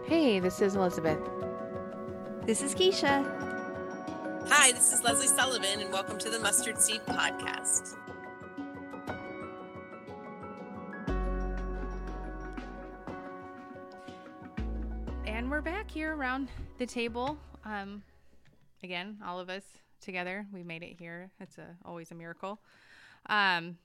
Hey, this is Elizabeth. This is Keisha. Hi, this is Leslie Sullivan, and welcome to the Mustard Seed Podcast. And we're back here around the table. Again, all of us together. We made it here. It's always a miracle. True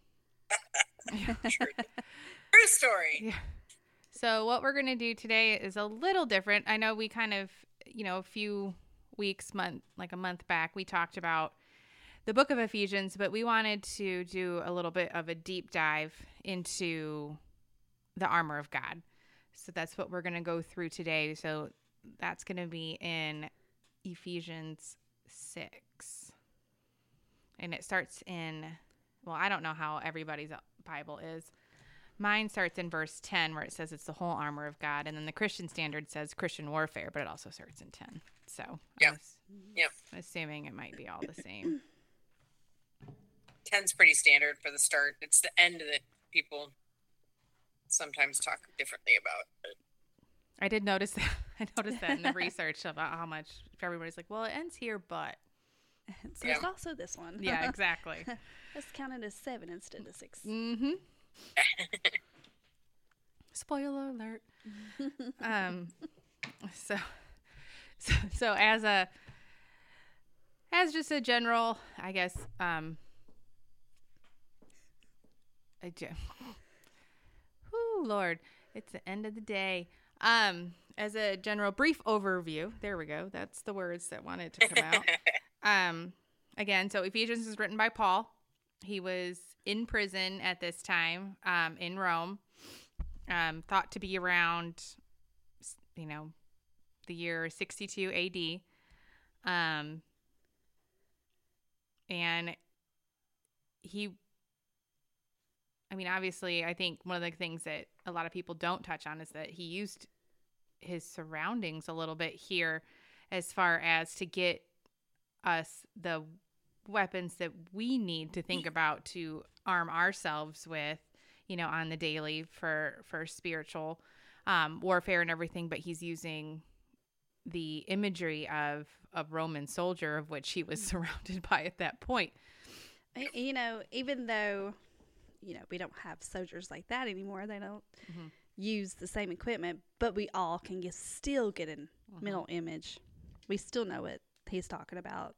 story. Yeah. So what we're going to do today is a little different. I know we kind of, a few weeks, a month back, we talked about the book of Ephesians, but we wanted to do a little bit of a deep dive into the armor of God. So that's what we're going to go through today. So that's going to be in Ephesians 6. And it starts in, I don't know how everybody's Bible is. Mine starts in verse 10 where it says it's the whole armor of God. And then the Christian Standard says Christian warfare, but it also starts in 10. So I'm assuming it might be all the same. 10's pretty standard for the start. It's the end that people sometimes talk differently about. I did notice that. I noticed that in the research about how much everybody's like, well, it ends here, but. So there's also this one. Yeah, exactly. Let's count it as 7 instead of 6. Mm-hmm. Spoiler alert. So as just a general, I guess, Lord, it's the end of the day. As a general brief overview, there we go. That's the words that wanted to come out. Again, so Ephesians is written by Paul. He was in prison at this time, in Rome, thought to be around, the year 62 AD. And obviously, I think one of the things that a lot of people don't touch on is that he used his surroundings a little bit here as far as to get us the weapons that we need to think about to arm ourselves with, on the daily for spiritual warfare and everything. But he's using the imagery of a Roman soldier, of which he was surrounded by at that point. Even though, we don't have soldiers like that anymore, they don't use the same equipment, but we all can still get a mental image. We still know what he's talking about.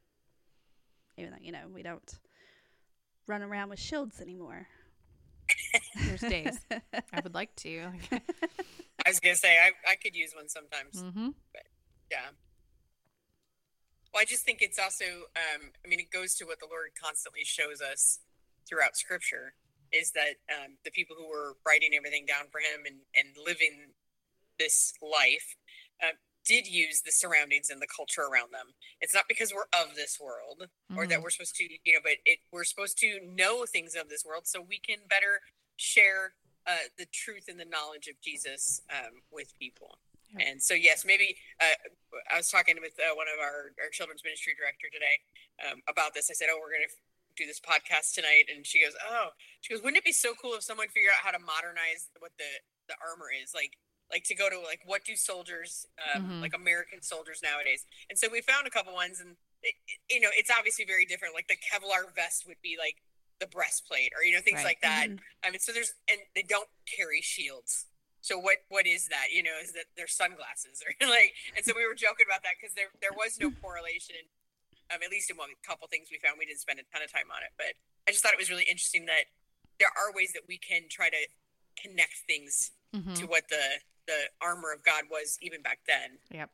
Even though, we don't run around with shields anymore. There's days. I would like to. I was going to say, I could use one sometimes. Mm-hmm. But, yeah. Well, I just think it's also, it goes to what the Lord constantly shows us throughout Scripture, is that the people who were writing everything down for him and living this life did use the surroundings and the culture around them. It's not because we're of this world or that we're supposed to, we're supposed to know things of this world so we can better share the truth and the knowledge of Jesus with people. Yep. And so, yes, maybe I was talking with one of our children's ministry director today about this. I said, we're going to do this podcast tonight. And she goes, wouldn't it be so cool if someone figured out how to modernize what the armor is? Like to go to what do soldiers, like American soldiers nowadays? And so we found a couple ones, and it's obviously very different. Like the Kevlar vest would be like the breastplate, or things like that. So and they don't carry shields. So what is that? Is that their sunglasses or And so we were joking about that because there was no correlation. At least in one couple things we found. We didn't spend a ton of time on it, but I just thought it was really interesting that there are ways that we can try to connect things to what the armor of God was even back then. Yep.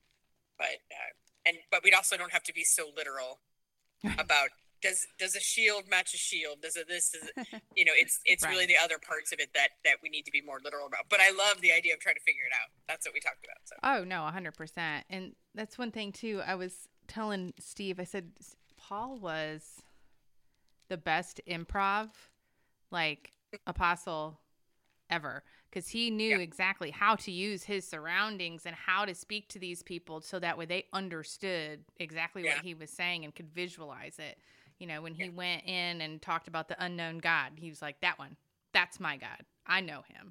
But we also don't have to be so literal about does a shield match a shield? Does it this? Does it, it's right. Really the other parts of it that we need to be more literal about. But I love the idea of trying to figure it out. That's what we talked about. So. Oh no, 100%. And that's one thing too. I was telling Steve, I said Paul was the best improv apostle ever, because he knew exactly how to use his surroundings and how to speak to these people so that way they understood exactly what he was saying and could visualize it. When he went in and talked about the unknown God, he was like, that one, that's my God. I know him.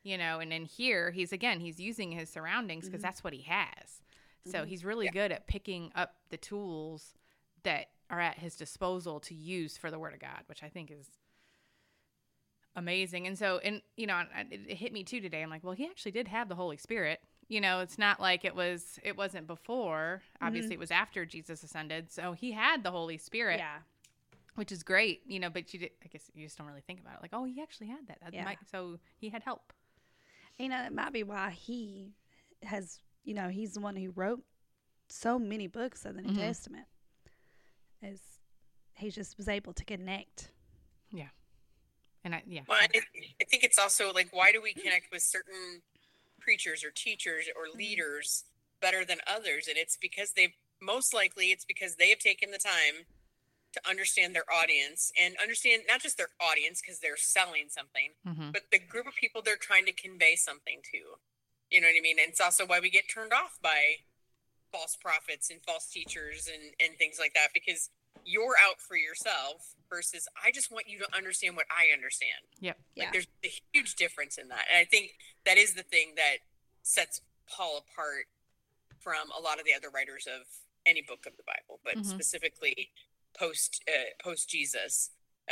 And in here, he's using his surroundings because that's what he has. So he's really good at picking up the tools that are at his disposal to use for the Word of God, which I think is amazing. And so, it hit me too today. I'm like, well, he actually did have the Holy Spirit. It's not like it wasn't before. Obviously, it was after Jesus ascended. So he had the Holy Spirit. Yeah. Which is great, but I guess you just don't really think about it. Like, oh, he actually had that. So he had help. It might be why he has, he's the one who wrote so many books of the New Testament. Is he just was able to connect. Yeah. And Well, I think it's also like, why do we connect with certain preachers or teachers or leaders better than others? And it's because it's because they have taken the time to understand their audience and understand not just their audience because they're selling something, but the group of people they're trying to convey something to. You know what I mean? And it's also why we get turned off by false prophets and false teachers and things like that, because you're out for yourself versus I just want you to understand what I understand. Yep. Like there's a huge difference in that. And I think that is the thing that sets Paul apart from a lot of the other writers of any book of the Bible, but specifically post Jesus,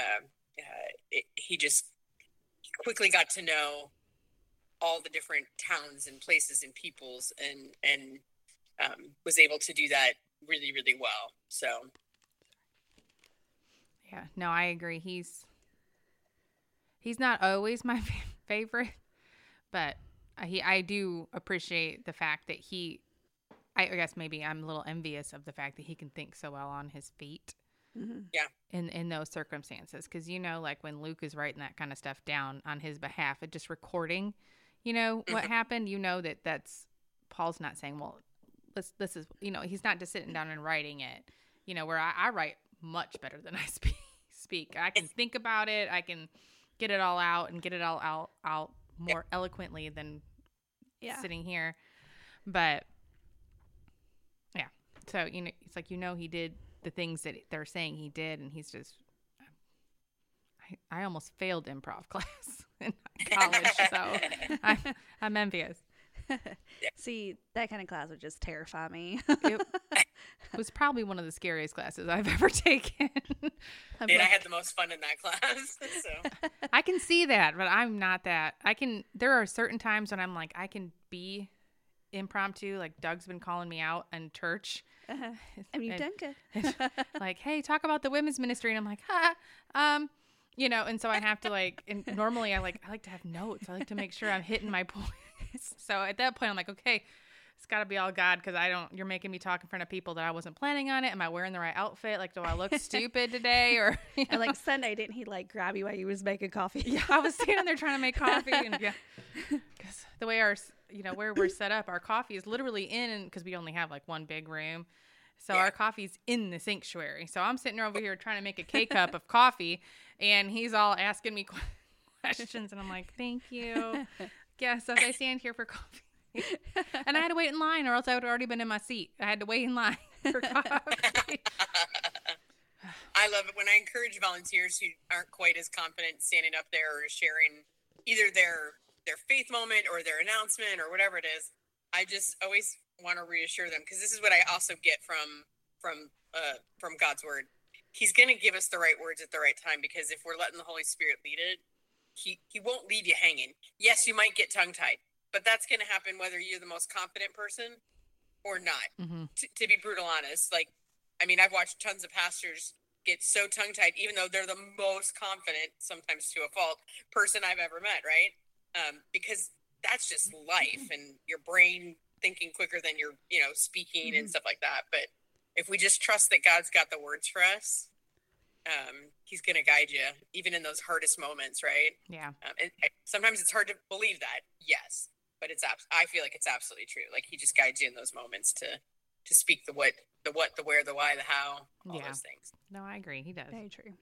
he just quickly got to know all the different towns and places and peoples, and was able to do that really, really well. So, yeah, no, I agree. He's not always my favorite, but I do appreciate the fact that I guess maybe I'm a little envious of the fact that he can think so well on his feet. Yeah. In those circumstances, because like when Luke is writing that kind of stuff down on his behalf, and just recording, what happened. That's Paul's not saying, well, this is he's not just sitting down and writing it. Where I write much better than I speak. I can think about it. I can get it all out and get it all out more eloquently than sitting here. But yeah, so it's like he did the things that they're saying he did, and he's just I almost failed improv class in college, so I'm envious. See, that kind of class would just terrify me. It was probably one of the scariest classes I've ever taken. And I had the most fun in that class. So I can see that, but I'm not that. There are certain times when I'm like, I can be impromptu. Like Doug's been calling me out in church. And you've done good. Like, hey, talk about the women's ministry. And I'm like, and so I have to and normally I like to have notes. I like to make sure I'm hitting my points. So at that point I'm like, okay, it's got to be all God, because you're making me talk in front of people that I wasn't planning on it. Am I wearing the right outfit? Like, do I look stupid today? Or and like Sunday, didn't he grab you while you was making coffee? Yeah, I was standing there trying to make coffee, and because the way where we're set up, our coffee is literally because we only have one big room. So our coffee's in the sanctuary. So I'm sitting over here trying to make a K-cup of coffee, and he's all asking me questions, and I'm like, thank you. Yeah, so I stand here for coffee. And I had to wait in line, or else I would have already been in my seat. I had to wait in line for coffee. I love it when I encourage volunteers who aren't quite as confident standing up there or sharing either their faith moment or their announcement or whatever it is. I just always want to reassure them, because this is what I also get from God's word. He's going to give us the right words at the right time, because if we're letting the Holy Spirit lead it, he won't leave you hanging. Yes, you might get tongue-tied, but that's going to happen whether you're the most confident person or not. To be brutal honest, I've watched tons of pastors get so tongue-tied, even though they're the most confident, sometimes to a fault, person I've ever met, right? Because that's just life, and your brain thinking quicker than you're, speaking and stuff like that. But if we just trust that God's got the words for us, he's going to guide you even in those hardest moments, right? Yeah. And sometimes it's hard to believe that, yes, but I feel like it's absolutely true. Like he just guides you in those moments to speak the what, the where, the why, the how, all those things. No, I agree. He does. Very true.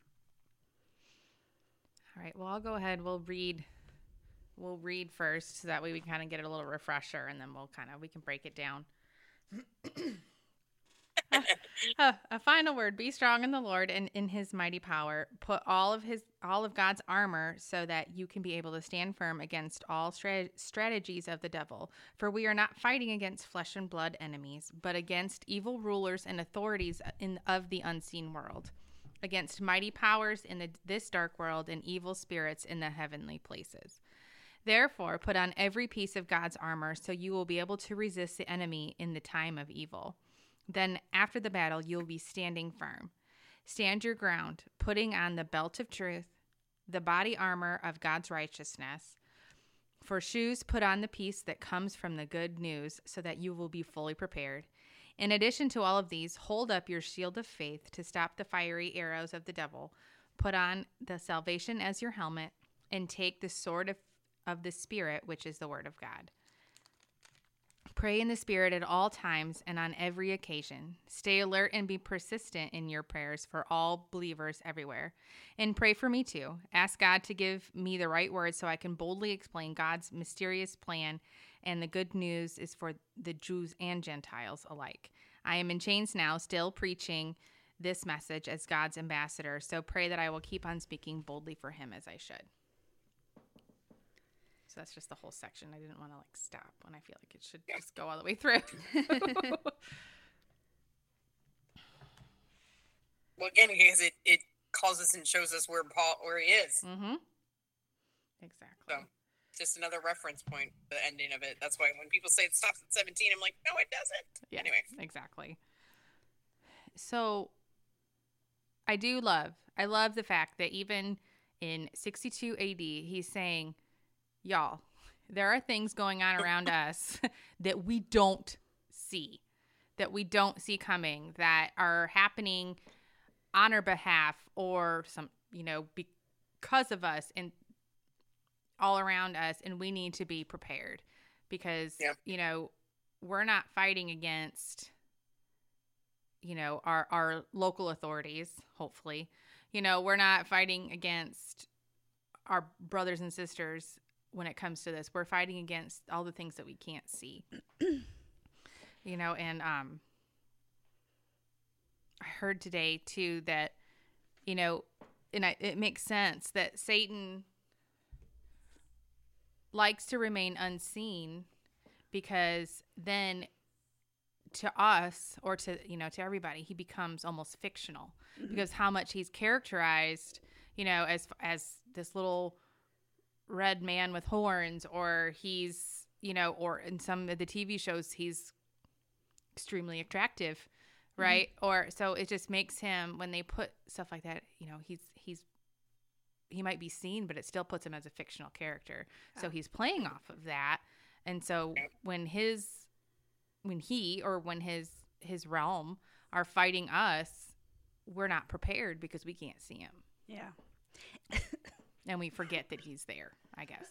All right. Well, I'll go ahead. We'll read first, so that way we kind of get a little refresher, and then we can break it down. A final word: be strong in the Lord and in His mighty power. Put all of God's armor so that you can be able to stand firm against all strategies of the devil. For we are not fighting against flesh and blood enemies, but against evil rulers and authorities of the unseen world, against mighty powers in this dark world and evil spirits in the heavenly places. Therefore, put on every piece of God's armor so you will be able to resist the enemy in the time of evil. Then, after the battle, you will be standing firm. Stand your ground, putting on the belt of truth, the body armor of God's righteousness. For shoes, put on the piece that comes from the good news so that you will be fully prepared. In addition to all of these, hold up your shield of faith to stop the fiery arrows of the devil. Put on the salvation as your helmet and take the sword of the Spirit, which is the word of God. Pray in the Spirit at all times and on every occasion. Stay alert and be persistent in your prayers for all believers everywhere. And pray for me too. Ask God to give me the right words so I can boldly explain God's mysterious plan, and the good news is for the Jews and Gentiles alike. I am in chains now, still preaching this message as God's ambassador, so pray that I will keep on speaking boldly for Him as I should. So that's just the whole section. I didn't want to stop when I feel like it should just go all the way through. Well, again, because it calls us and shows us where he is. Mm-hmm. Exactly. So just another reference point, the ending of it. That's why when people say it stops at 17, I'm like, no, it doesn't. Yeah, anyway. Exactly. So I love the fact that even in 62 AD, he's saying, y'all, there are things going on around us that we don't see coming, that are happening on our behalf or because of us and all around us. And we need to be prepared because, we're not fighting against, our local authorities, hopefully. We're not fighting against our brothers and sisters. When it comes to this, we're fighting against all the things that we can't see, and I heard today too that, it makes sense that Satan likes to remain unseen, because then to us or to everybody, he becomes almost fictional, because how much he's characterized, as this little red man with horns, or he's, or in some of the TV shows, he's extremely attractive, right? Or so it just makes him, when they put stuff like that, he might be seen, but it still puts him as a fictional character. So he's playing off of that. And so when his realm are fighting us, we're not prepared because we can't see him. Yeah. And we forget that he's there, I guess.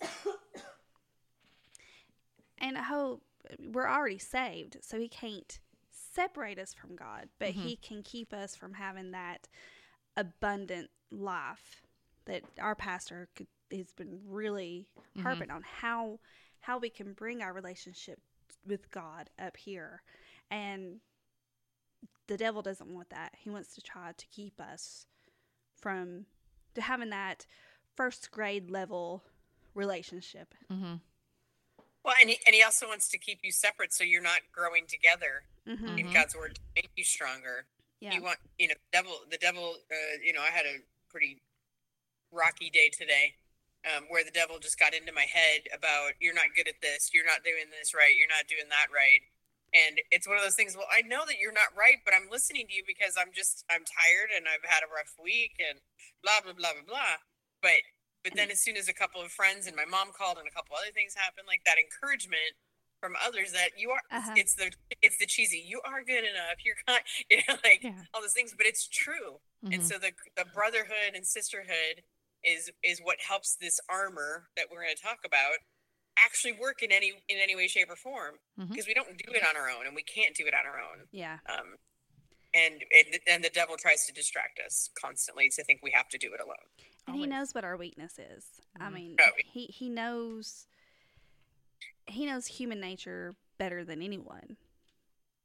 And I hope we're already saved, so he can't separate us from God, but he can keep us from having that abundant life that our pastor has been really harping on, how we can bring our relationship with God up here. And the devil doesn't want that. He wants to try to keep us from having that first grade level relationship. Well, and he also wants to keep you separate, so you're not growing together in God's word to make you stronger. Yeah. You want, the devil. I had a pretty rocky day today, where the devil just got into my head about, you're not good at this, you're not doing this right, you're not doing that right. And it's one of those things, well, I know that you're not right, but I'm listening to you because I'm tired and I've had a rough week and blah, blah, blah, blah, blah. But then as soon as a couple of friends and my mom called and a couple other things happened, like that encouragement from others that you are, it's the cheesy, you are good enough, you're kind, all those things, but it's true. And so the brotherhood and sisterhood is what helps this armor that we're going to talk about actually work in any way, shape, or form, because we don't do it on our own, and we can't do it on our own. Yeah. And the devil tries to distract us constantly to think we have to do it alone. And he knows what our weakness is. I mean, he knows human nature better than anyone.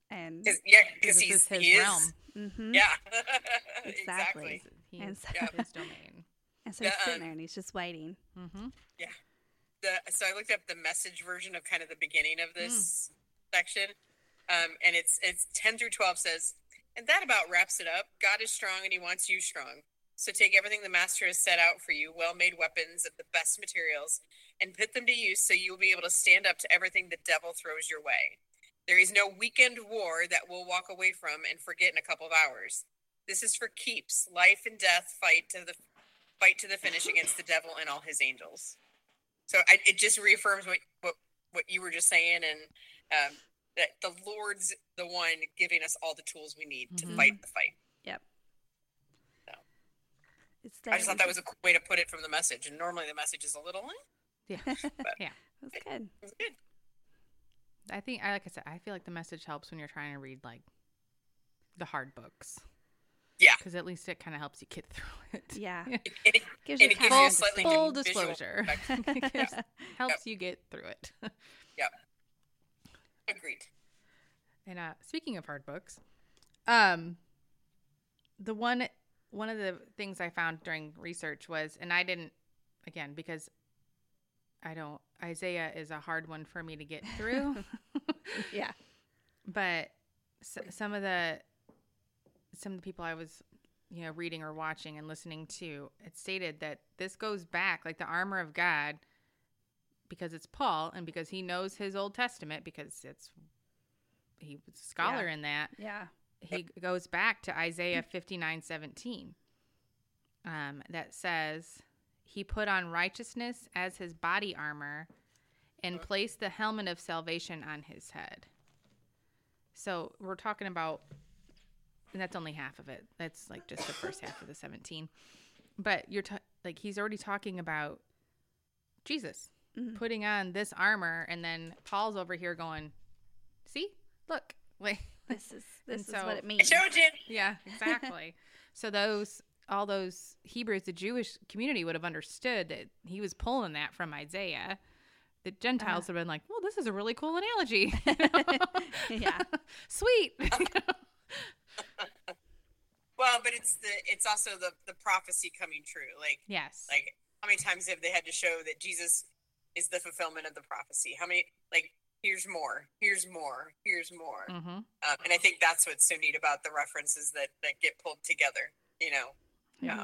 And because this is his he realm. mm-hmm. Yeah, Exactly. He's And so, his domain. and so he's sitting there and he's just waiting. Mm-hmm. Yeah. So I looked up the Message version of kind of the beginning of this section, and it's 10 through 12 says, and that about wraps it up. God is strong and he wants you strong. So take everything the master has set out for you, well-made weapons of the best materials, and put them to use so you will be able to stand up to everything the devil throws your way. There is no weekend war that we'll walk away from and forget in a couple of hours. This is for keeps, life and death fight to the finish against the devil and all his angels. So it just reaffirms what you were just saying, and that the Lord's the one giving us all the tools we need to fight the fight. Yep. So, It's I just thought that was a cool way to put it from the Message, and normally the Message is a little, Yeah. but Yeah. That's good. it was good. I think, like I said, I feel like the Message helps when you're trying to read like the hard books. Yeah. Because at least it kind of helps you get through it. Yeah. And Gives it you gives kind you a of slightly Full visual disclosure. effect. It helps you get through it. Yep. Agreed. And speaking of hard books, one of the things I found during research was, and I didn't, again, because Isaiah is a hard one for me to get through. Yeah. But some of the people I was, reading or watching and listening to, it stated that this goes back, like the armor of God, because it's Paul and because he knows his Old Testament, because he was a scholar in that. Yeah. He goes back to Isaiah 59:17. That says, he put on righteousness as his body armor and placed the helmet of salvation on his head. So we're talking about, and that's only half of it. That's like just the first half of the 17. But he's already talking about Jesus putting on this armor, and then Paul's over here going, see, look, like This is what it I means. showed you. yeah, exactly. So all those Hebrews, the Jewish community, would have understood that he was pulling that from Isaiah. The Gentiles would have been like, well, this is a really cool analogy. Yeah. Sweet. Well, but it's also the prophecy coming true. Yes. Like how many times have they had to show that Jesus is the fulfillment of the prophecy? How many, here's more, here's more, here's more. Mm-hmm. And I think that's what's so neat about the references that get pulled together, Yeah. Yeah.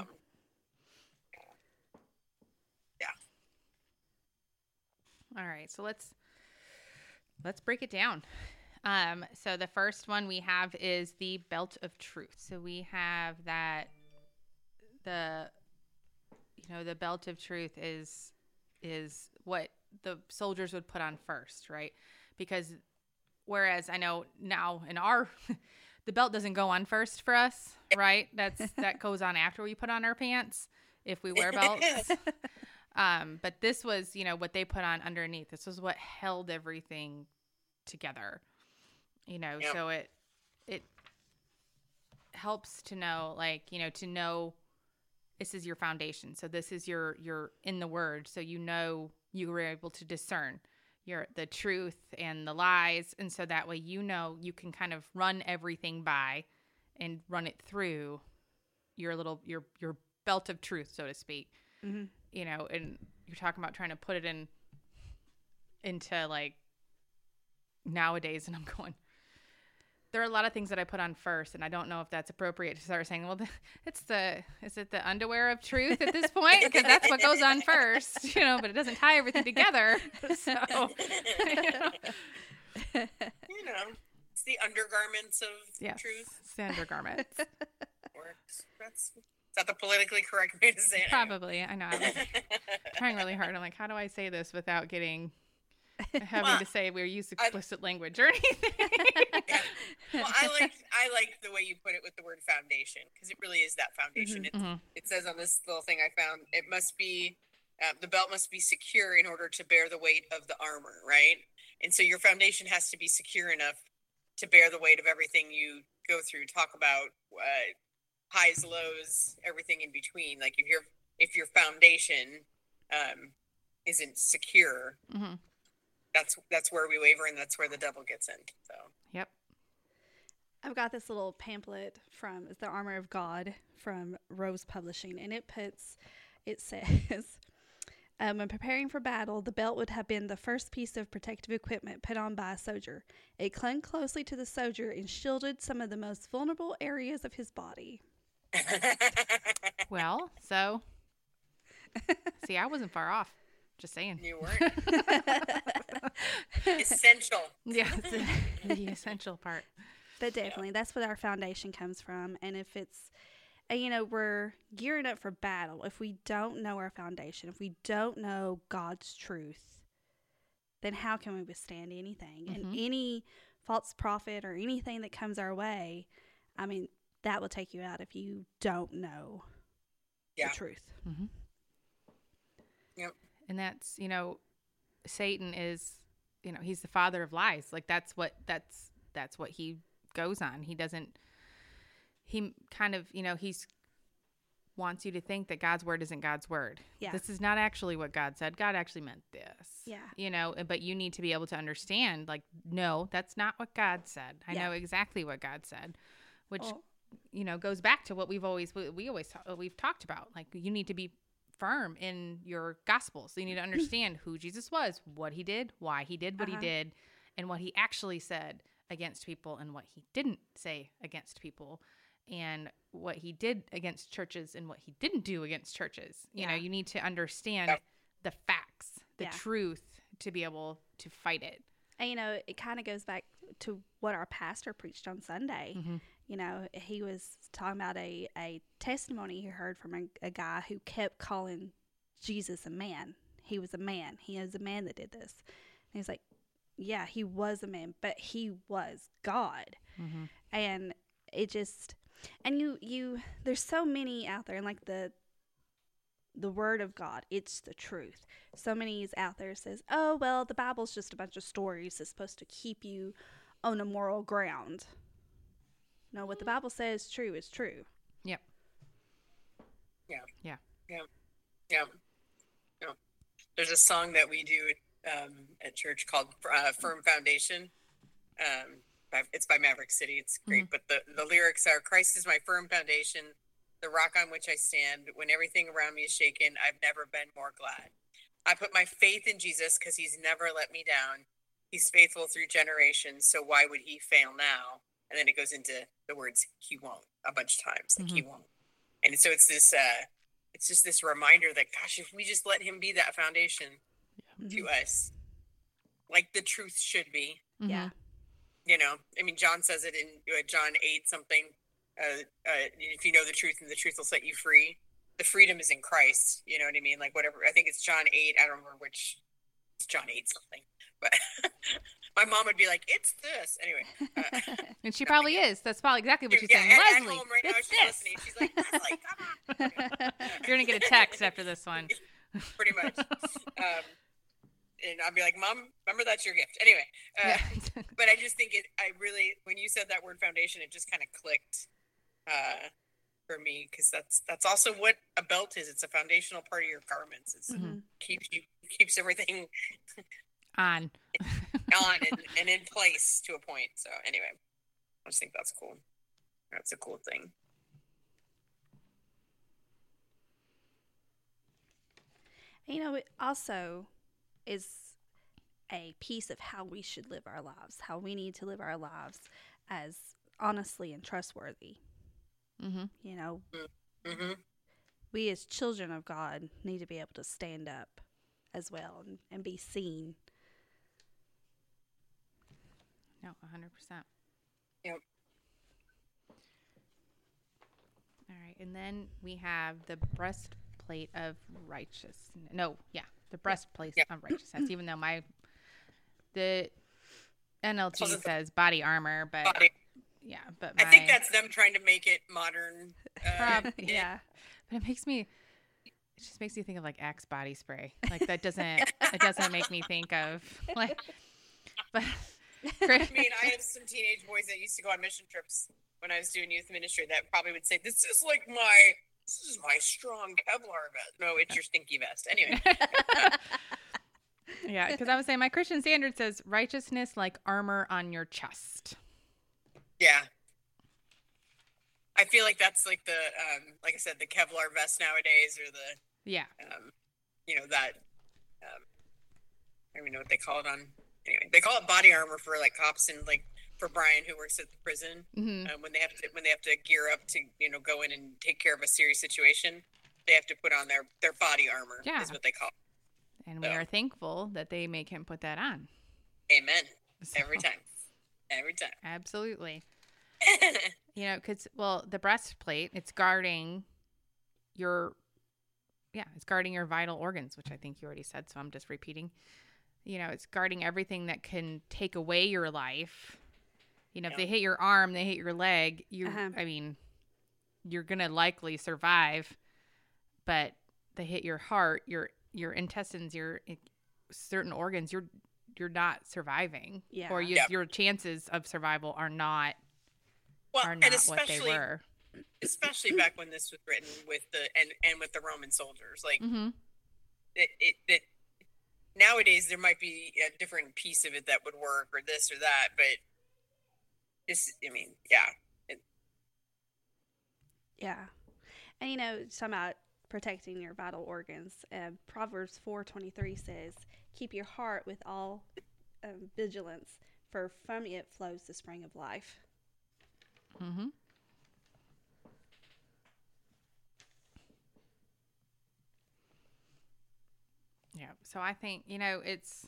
All right. So let's break it down. So the first one we have is the belt of truth. So we have that the belt of truth is what the soldiers would put on first, right? Because whereas I know now in our the belt doesn't go on first for us, right? That goes on after we put on our pants if we wear belts. But this was, what they put on underneath. This was what held everything together. Yep. So it helps to know, to know this is your foundation. So this is your in the word. So you were able to discern the truth and the lies. And so that way, you can kind of run everything by and run it through your belt of truth, so to speak. Mm-hmm. And you're talking about trying to put it into like nowadays. And I'm going, there are a lot of things that I put on first, and I don't know if that's appropriate to start saying, well, is it the underwear of truth at this point? Because that's what goes on first, but it doesn't tie everything together. So, it's the undergarments of yes, truth. it's the undergarments. Is that the politically correct way to say it? Probably. I know. I was trying really hard. I'm like, how do I say this without having to say we use explicit language or anything? Yeah. Well, I like the way you put it with the word foundation, because it really is that foundation. Mm-hmm. It says on this little thing I found, it must be the belt must be secure in order to bear the weight of the armor, right? And so your foundation has to be secure enough to bear the weight of everything you go through. Talk about highs, lows, everything in between. Like if your foundation isn't secure, Mm-hmm. that's where we waver, and that's where the devil gets in. So yep. I've got this little pamphlet from it's the Armor of God from Rose Publishing, and it says, when preparing for battle, the belt would have been the first piece of protective equipment put on by a soldier. It clung closely to the soldier and shielded some of the most vulnerable areas of his body. Well, so see, I wasn't far off. Just saying. You weren't. Essential. Yeah, it's the essential part. But definitely, that's what our foundation comes from. And if it's, and we're gearing up for battle. If we don't know our foundation, if we don't know God's truth, then how can we withstand anything? Mm-hmm. And any false prophet or anything that comes our way, I mean, that will take you out if you don't know the truth. Mm-hmm. Yep. And that's, Satan is, he's the father of lies. Like that's what he goes on. He kind of, he's wants you to think that God's word isn't God's word. Yeah. This is not actually what God said. God actually meant this. Yeah. But you need to be able to understand, like, no, that's not what God said. I know exactly what God said, which, goes back to what we've talked about. Like, you need to be firm in your gospel. So you need to understand who Jesus was, what he did, why he did what he did, and what he actually said against people and what he didn't say against people, and what he did against churches and what he didn't do against churches. You know, you need to understand the facts, the truth, to be able to fight it. And, it kind of goes back to what our pastor preached on Sunday. Mm-hmm. He was talking about a testimony he heard from a guy who kept calling Jesus a man. He was a man. He is a man that did this. And he's like, yeah, he was a man, but he was God. Mm-hmm. And it just, and you there's so many out there, and like the word of God, it's the truth. So many is out there says, oh, well, the Bible's just a bunch of stories that's supposed to keep you on a moral ground. No, what the Bible says true is true. Yep. Yeah. There's a song that we do at church called Firm Foundation. It's by Maverick City. It's great. Mm-hmm. But the lyrics are, Christ is my firm foundation, the rock on which I stand. When everything around me is shaken, I've never been more glad. I put my faith in Jesus because he's never let me down. He's faithful through generations, so why would he fail now? And then it goes into the words, he won't, a bunch of times. Like, he won't. And so it's this, it's just this reminder that, gosh, if we just let him be that foundation to us, like the truth should be. Yeah. I mean, John says it in John 8 something. If you know the truth, and the truth will set you free. The freedom is in Christ. You know what I mean? Like, whatever. I think it's John 8. I don't remember which. It's John 8 something. But my mom would be like, "It's this." Anyway. And she probably is. That's probably exactly what she's saying. At Leslie, home right now, it's she's this. listening. She's like, "Leslie, come on." You're gonna get a text after this one. Pretty much. And I'll be like, "Mom, remember that's your gift." Anyway, but I just think when you said that word foundation, it just kind of clicked for me, because that's also what a belt is. It's a foundational part of your garments. It's keeps everything on and in place to a point. So anyway, I just think that's cool. That's a cool thing. It also is a piece of how we should live our lives, how we need to live our lives as honestly and trustworthy. We as children of God need to be able to stand up as well and be seen. No, 100%. Yep. All right, and then we have the breastplate of righteousness. The breastplate of righteousness. Even though the NLT says body armor, but but I think that's them trying to make it modern. But it just makes me think of like Axe body spray. Like it doesn't make me think of like. But I mean, I have some teenage boys that used to go on mission trips when I was doing youth ministry that probably would say, "This is my strong Kevlar vest." No, it's your stinky vest. Anyway. Yeah, because I was saying my Christian Standard says righteousness like armor on your chest. Yeah. I feel like that's like the like I said, the Kevlar vest nowadays, or the Yeah. That I don't even know what they call it on. Anyway, they call it body armor for like cops and like for Brian who works at the prison when they have to gear up to go in and take care of a serious situation. They have to put on their body armor. Yeah. Is what they call it. And we are thankful that they make him put that on. Amen. Every time. Absolutely. Because the breastplate, it's guarding it's guarding your vital organs, which I think you already said, so I'm just repeating. It's guarding everything that can take away your life. If they hit your arm, they hit your leg, you're going to likely survive, but they hit your heart, your intestines, your certain organs, you're not surviving. Yeah. Or your chances of survival are not what they were. Especially back when this was written with the Roman soldiers, like it nowadays there might be a different piece of it that would work, or this or that, but this, and talking about protecting your vital organs, Proverbs 4:23 says, "Keep your heart with all vigilance, for from it flows the spring of life." Mm-hmm. Yeah. So I think, it's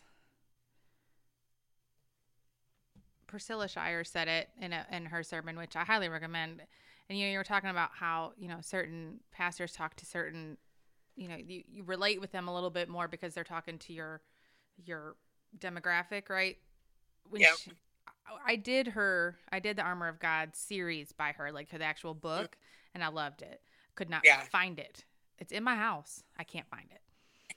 Priscilla Shirer said it in her sermon, which I highly recommend. And, you were talking about how, certain pastors talk to certain, you relate with them a little bit more because they're talking to your demographic, right? I did the Armor of God series by her, like the actual book, and I loved it. Could not find it. It's in my house. I can't find it.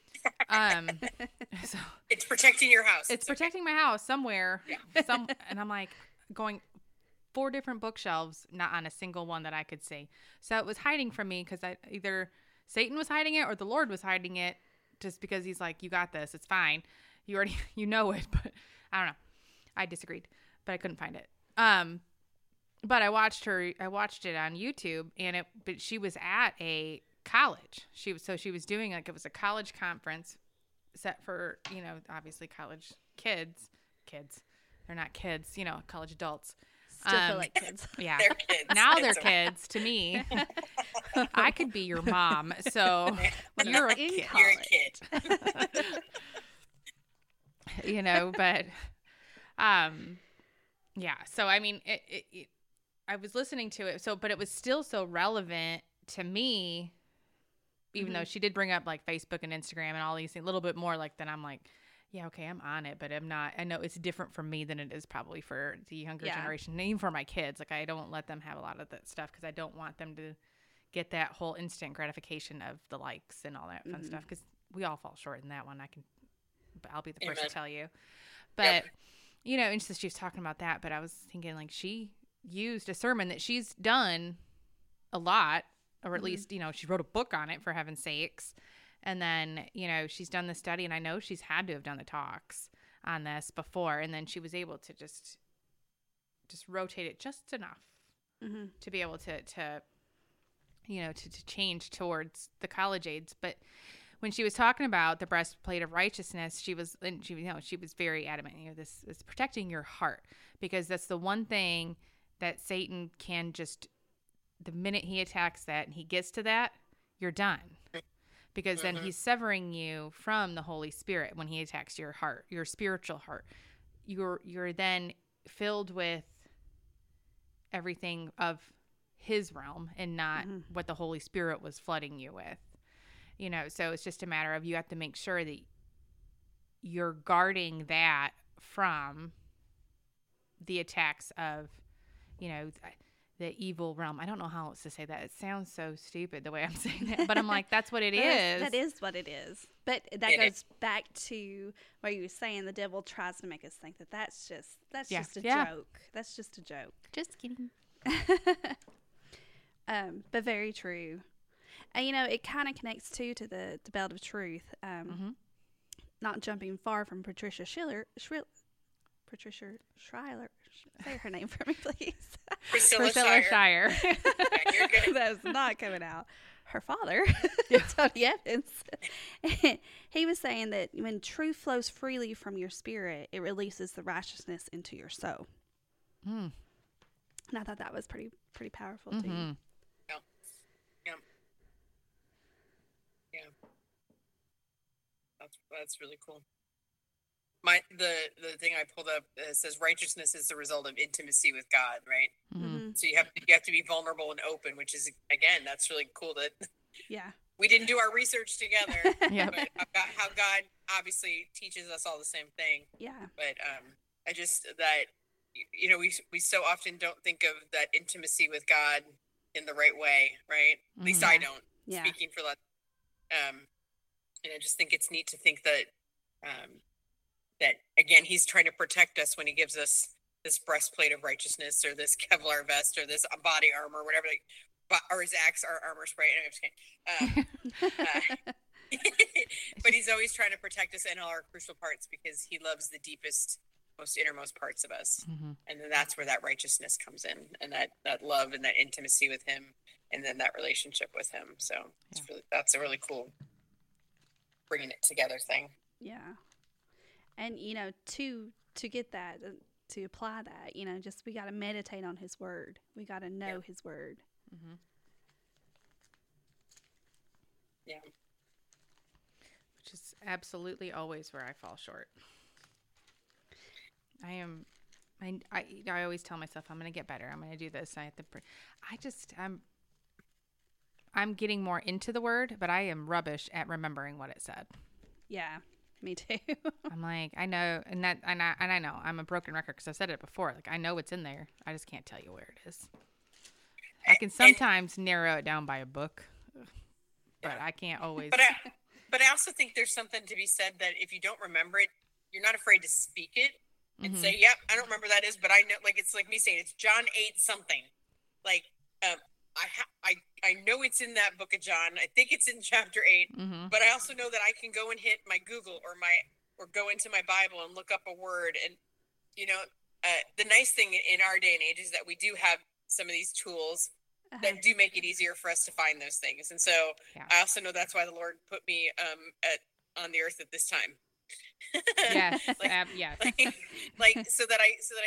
So it's protecting your house. It's protecting my house somewhere. Yeah. And I'm like going 4 different bookshelves, not on a single one that I could see. So it was hiding from me because either Satan was hiding it or the Lord was hiding it, just because he's like, you got this, it's fine. You already know it, but I don't know. I disagreed, but I couldn't find it. But I watched it on YouTube, but she was at a college. She was doing it was a college conference set for, obviously college kids. They're not kids, college adults. Still feel like kids. Yeah. They're kids. Now they're kids to me. I could be your mom. So you're a kid. You're a kid. But yeah. So I mean, I was listening to it. But it was still so relevant to me, even though she did bring up like Facebook and Instagram and all these things a little bit more, like, then I'm like, yeah, okay, I'm on it, but I'm not. I know it's different for me than it is probably for the younger generation, and even for my kids. Like, I don't let them have a lot of that stuff because I don't want them to get that whole instant gratification of the likes and all that fun stuff, because we all fall short in that one. I'll be the first to tell you. But, and so she was talking about that, but I was thinking, like, she used a sermon that she's done a lot, or at least, she wrote a book on it, for heaven's sakes. And then, she's done the study, and I know she's had to have done the talks on this before. And then she was able to just rotate it just enough to be able to change towards the college age. But when she was talking about the breastplate of righteousness, she was very adamant. This is protecting your heart, because that's the one thing that Satan can just, the minute he attacks that and he gets to that, you're done. Because then he's severing you from the Holy Spirit when he attacks your heart, your spiritual heart. You're then filled with everything of his realm and not what the Holy Spirit was flooding you with. So it's just a matter of, you have to make sure that you're guarding that from the attacks of, the evil realm. I don't know how else to say that. It sounds so stupid the way I'm saying that, but I'm like, that's what it is. That is what it is. But that goes back to what you were saying. The devil tries to make us think that that's just a joke. That's just a joke. Just kidding. But very true. And, it kind of connects too to the belt of truth. Not jumping far from Patricia Schiller. Patricia Schreier. Say her name for me, please. Priscilla Shire. Yeah, you're good. That was not coming out. Her father, Tony Evans, he was saying that when truth flows freely from your spirit, it releases the righteousness into your soul. Mm. And I thought that was pretty powerful too. Mm-hmm. Yeah. That's really cool. The thing I pulled up says righteousness is the result of intimacy with God, right? Mm-hmm. So you have to be vulnerable and open, which is, again, that's really cool that Yeah. we didn't do our research together. Yep. But how God obviously teaches us all the same thing. Yeah. But I just that we so often don't think of that intimacy with God in the right way, right? At least I don't. Yeah. Speaking for that, and I just think it's neat to think that that again He's trying to protect us when He gives us this breastplate of righteousness or this Kevlar vest or this body armor, whatever, or his axe or armor spray. Anyway, I'm just kidding. But He's always trying to protect us in all our crucial parts because He loves the deepest, most innermost parts of us. Mm-hmm. And then that's where that righteousness comes in, and that love and that intimacy with Him, and then that relationship with Him. So that's a really cool bringing it together thing. Yeah. And, to get that, to apply that, just we got to meditate on His word. We got to know His word. Mm-hmm. Yeah. Which is absolutely always where I fall short. I always tell myself I'm going to get better. I'm going to do this. I have to. I'm getting more into the word, but I am rubbish at remembering what it said. Yeah, me too. I'm like, I know, and I know I'm a broken record because I've said it before. Like I know it's in there. I just can't tell you where it is. I can sometimes narrow it down by a book, but I can't always. But I also think there's something to be said that if you don't remember it, you're not afraid to speak it and say, "Yep, I don't remember that is," but I know. Like it's like me saying it's John 8 something. Like I know it's in that book of John. I think it's in chapter 8. Mm-hmm. But I also know that I can go and hit my Google or go into my Bible and look up a word. And the nice thing in our day and age is that we do have some of these tools that do make it easier for us to find those things. And so I also know that's why the Lord put me on the earth at this time. Yes. yes. So that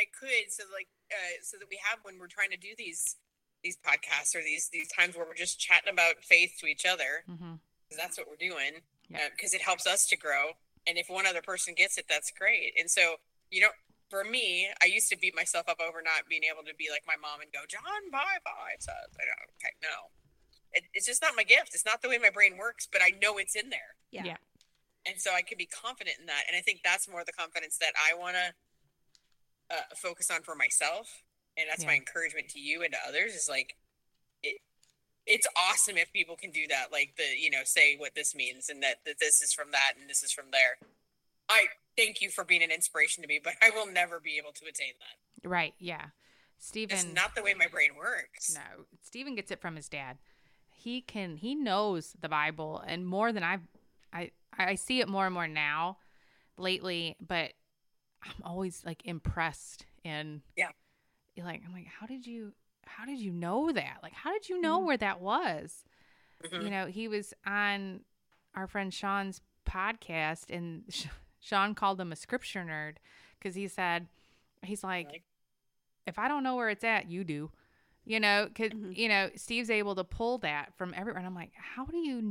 we have when we're trying to do these podcasts or these times where we're just chatting about faith to each other, because that's what we're doing, because it helps us to grow. And if one other person gets it, that's great. And so, for me, I used to beat myself up over not being able to be like my mom and go, John 5:5 says, okay, no. It's just not my gift. It's not the way my brain works, but I know it's in there. Yeah. And so I can be confident in that. And I think that's more the confidence that I want to focus on for myself. And that's my encouragement to you and to others is like, it's awesome if people can do that. Like say what this means and that this is from that and this is from there. I thank you for being an inspiration to me, but I will never be able to attain that. Right. Yeah. Stephen. It's not the way my brain works. No, Stephen gets it from his dad. He knows the Bible and more than I see it more and more now lately, but I'm always like impressed and I'm like, how did you know that? Like, how did you know where that was? Mm-hmm. He was on our friend Sean's podcast and Sean called him a scripture nerd because he's like, if I don't know where it's at, you do, cause Steve's able to pull that from everywhere. And I'm like, how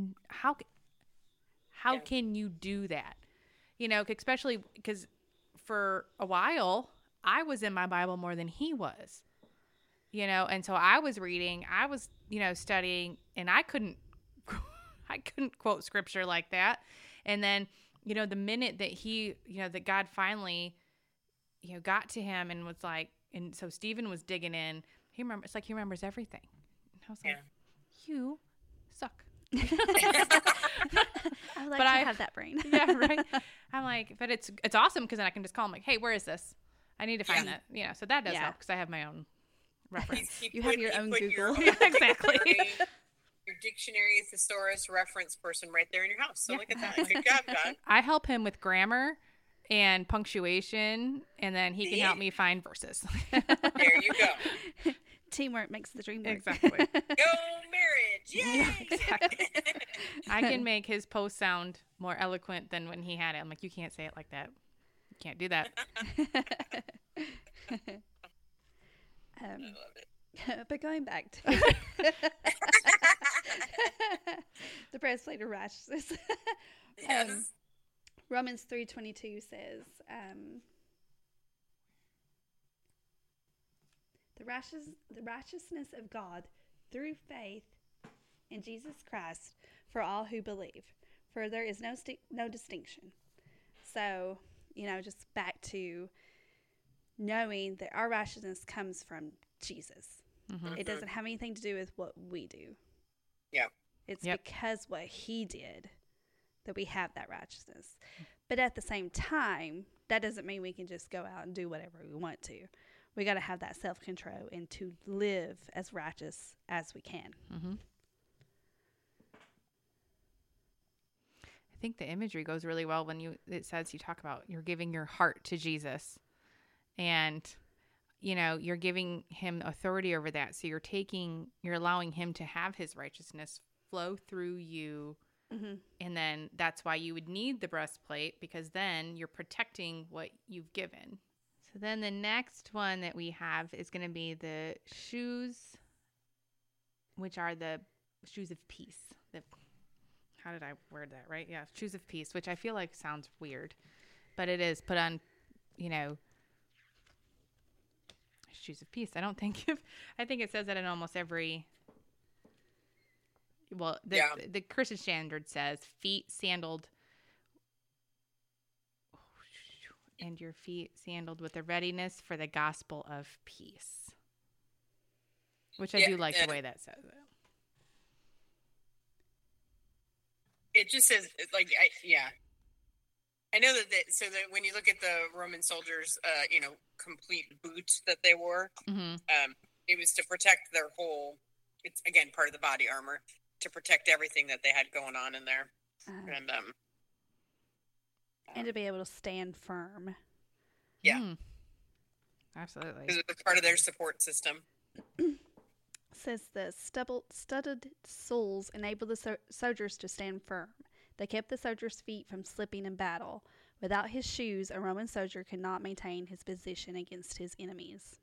can you do that? Especially because for a while I was in my Bible more than he was, and so I was reading, I was, studying, and I couldn't quote scripture like that. And then, the minute that he, that God finally, got to him and was like, and so Stephen was digging in, he remembers everything. And I was like, you suck. I would like to have that brain. Yeah, right. I'm like, but it's awesome because then I can just call him like, hey, where is this? I need to find that. So that does help because I have my own reference. You have your own Google. Exactly. Your dictionary thesaurus reference person right there in your house. So look at that. Good job, John. I help him with grammar and punctuation, and then he can help me find verses. There you go. Teamwork makes the dream work. Exactly. Go marriage! Yay! Exactly. I can make his post sound more eloquent than when he had it. I'm like, you can't say it like that. You can't do that. I love it. But going back to the breastplate of righteousness, Yes. Romans 3:22 says, the righteousness of God through faith in Jesus Christ for all who believe, for there is no distinction. So, just back to knowing that our righteousness comes from Jesus. Mm-hmm. It doesn't have anything to do with what we do. Yeah. It's Yep. because what he did that we have that righteousness. But at the same time, that doesn't mean we can just go out and do whatever we want to. We got to have that self-control and to live as righteous as we can. Mm-hmm. I think the imagery goes really well when it says you talk about you're giving your heart to Jesus, and you're giving him authority over that. So you're allowing him to have his righteousness flow through you. Mm-hmm. And then that's why you would need the breastplate, because then you're protecting what you've given. So then the next one that we have is going to be the shoes, which are the shoes of peace. How did I word that, right? Yeah, shoes of peace, which I feel like sounds weird, but it is. Put on, shoes of peace. I think it says that in almost every. Well, the Christian Standard says feet sandaled, and your feet sandaled with the readiness for the gospel of peace, which I do like the way that says it. It just says, I know that, so that when you look at the Roman soldiers, complete boots that they wore, Mm-hmm. It was to protect their whole, it's again, part of the body armor, to protect everything that they had going on in there. And to be able to stand firm. Yeah. Absolutely. Because it was part of their support system. Says the studded soles enabled the soldiers to stand firm. They kept the soldiers' feet from slipping in battle. Without his shoes, a Roman soldier could not maintain his position against his enemies.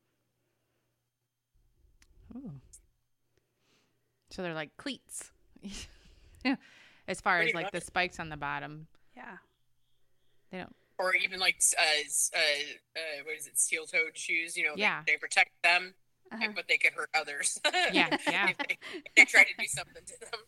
Ooh. So they're like cleats. As far as like the spikes on the bottom. Yeah. They don't. Or even like, what is it, steel-toed shoes? Yeah. They protect them, Uh-huh. but they could hurt others. Yeah. if they try to do something to them.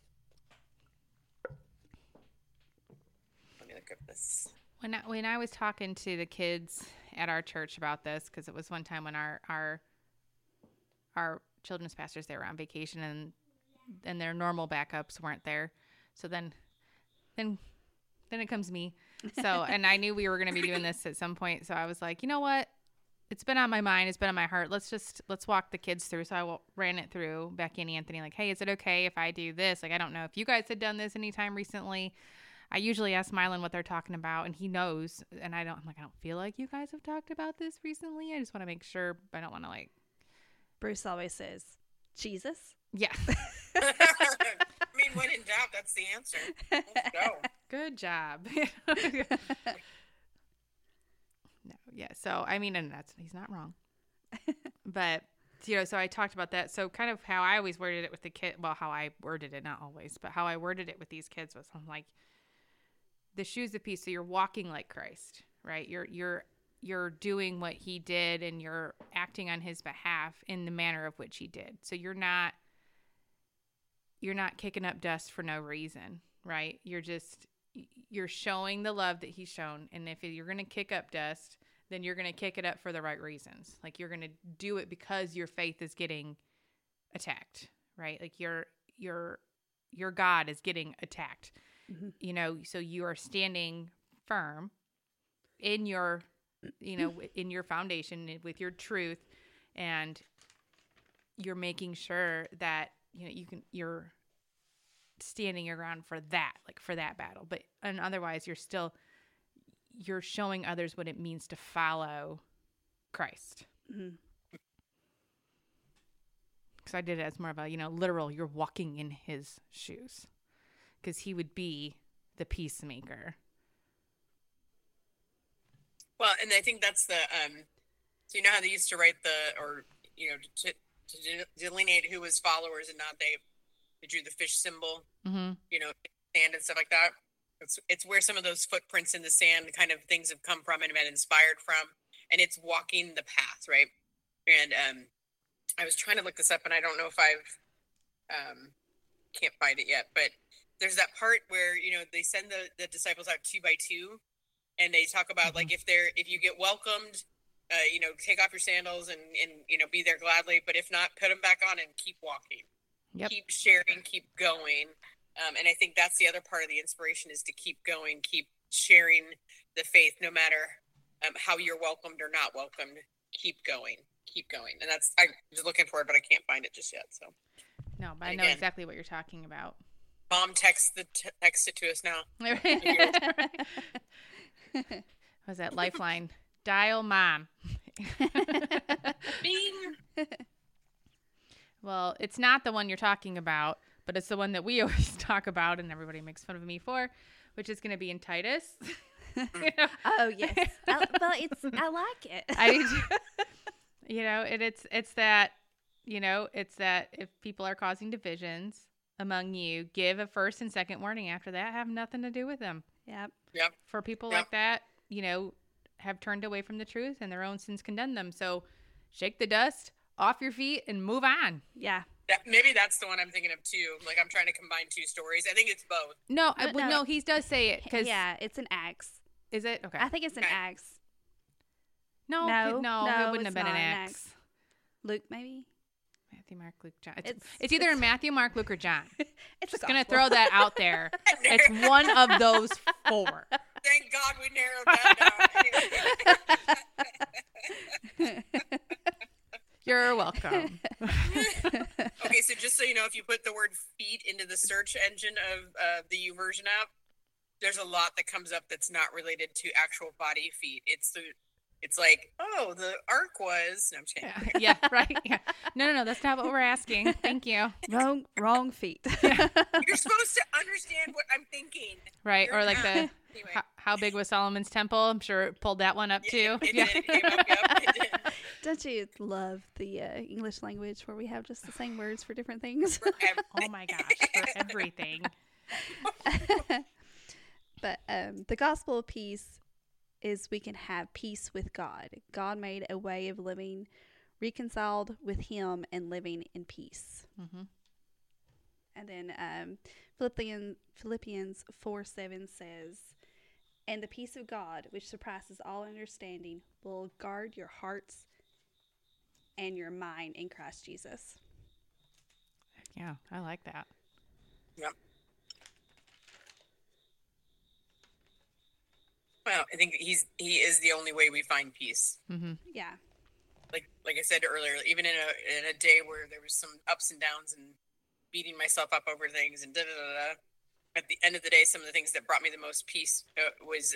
Let me look up this. When I was talking to the kids at our church about this, because it was one time when our children's pastors, they were on vacation and their normal backups weren't there. So then it comes me. So, and I knew we were going to be doing this at some point. So I was like, you know what? It's been on my mind. It's been on my heart. Let's walk the kids through. So I ran it through Becky and Anthony. Like, hey, is it okay if I do this? Like, I don't know if you guys had done this anytime recently. I usually ask Mylan what they're talking about, and he knows. And I'm like, I don't feel like you guys have talked about this recently. I just want to make sure. But I don't want to Bruce always says, Jesus. Yeah. I mean, when in doubt, that's the answer. Let's go. Good job. No, yeah. So, I mean, and he's not wrong. But, so I talked about that. So kind of how I always worded it with the kid, well, how I worded it, not always, but how I worded it with these kids was, I'm like, the shoes of peace. So you're walking like Christ, right? You're doing what he did, and you're acting on his behalf in the manner of which he did. So you're not kicking up dust for no reason, right? You're showing the love that he's shown. And if you're going to kick up dust, then you're going to kick it up for the right reasons. Like, you're going to do it because your faith is getting attacked, right? Like your God is getting attacked, so you are standing firm in your, in your foundation with your truth, and you're making sure that, you're standing your ground for that, like for that battle. But, and otherwise you're still, you're showing others what it means to follow Christ. Mhm. Because I did it as more of a, literal, you're walking in his shoes. Because he would be the peacemaker. Well, and I think that's the, so you know how they used to write to delineate who was followers and not, they drew the fish symbol, Mm-hmm. Sand and stuff like that. It's where some of those footprints in the sand kind of things have come from and been inspired from. And it's walking the path, right? And I was trying to look this up, and I don't know if I've can't find it yet, but there's that part where they send the disciples out 2 by 2, and they talk about like if you get welcomed, take off your sandals and be there gladly, but if not, put them back on and keep walking. Yep. Keep sharing, keep going. And I think that's the other part of the inspiration, is to keep going, keep sharing the faith, no matter how you're welcomed or not welcomed. Keep going. And I was looking for it, but I can't find it just yet. So no, but I know exactly what you're talking about. Mom, text it to us now. Was that Lifeline? Dial Mom. Bing. Well, it's not the one you're talking about, but it's the one that we always talk about and everybody makes fun of me for, which is going to be in Titus. Oh, yes. I like it. I do. It's that if people are causing divisions among you, give a first and second warning. After that, have nothing to do with them. Yep. For people like that, have turned away from the truth and their own sins condemn them. So shake the dust off your feet and move on. Yeah. Maybe that's the one I'm thinking of too. Like, I'm trying to combine two stories. I think it's both. No, no, he does say it. Yeah, it's an Acts. Is it? Okay. I think it's an Acts. No, it wouldn't have been an Acts. Luke, maybe? Matthew, Mark, Luke, John. It's either in Matthew, Mark, Luke, or John. It's just going to throw that out there. It's one of those 4. Thank God we narrowed that down. You're welcome. Okay, so just so you know, if you put the word feet into the search engine of the YouVersion app, there's a lot that comes up that's not related to actual body feet. It's like, oh, the ark was. No, I'm just kidding. Yeah, right. Yeah. No, that's not what we're asking. Thank you. Wrong feet. Yeah. You're supposed to understand what I'm thinking. Right, You're or like anyway. how big was Solomon's temple? I'm sure it pulled that one up too. It did. It came up, it did. Don't you love the English language where we have just the same words for different things? Oh my gosh, for everything. But the gospel of peace is we can have peace with God. God made a way of living reconciled with him and living in peace. Mm-hmm. And then Philippians 4:7 says, and the peace of God, which surpasses all understanding, will guard your hearts and your mind in Christ Jesus. Yeah, I like that. Yep. Well, I think he is the only way we find peace. Mm-hmm. Yeah. Like I said earlier, even in a day where there was some ups and downs and beating myself up over things and da-da-da-da, at the end of the day, some of the things that brought me the most peace was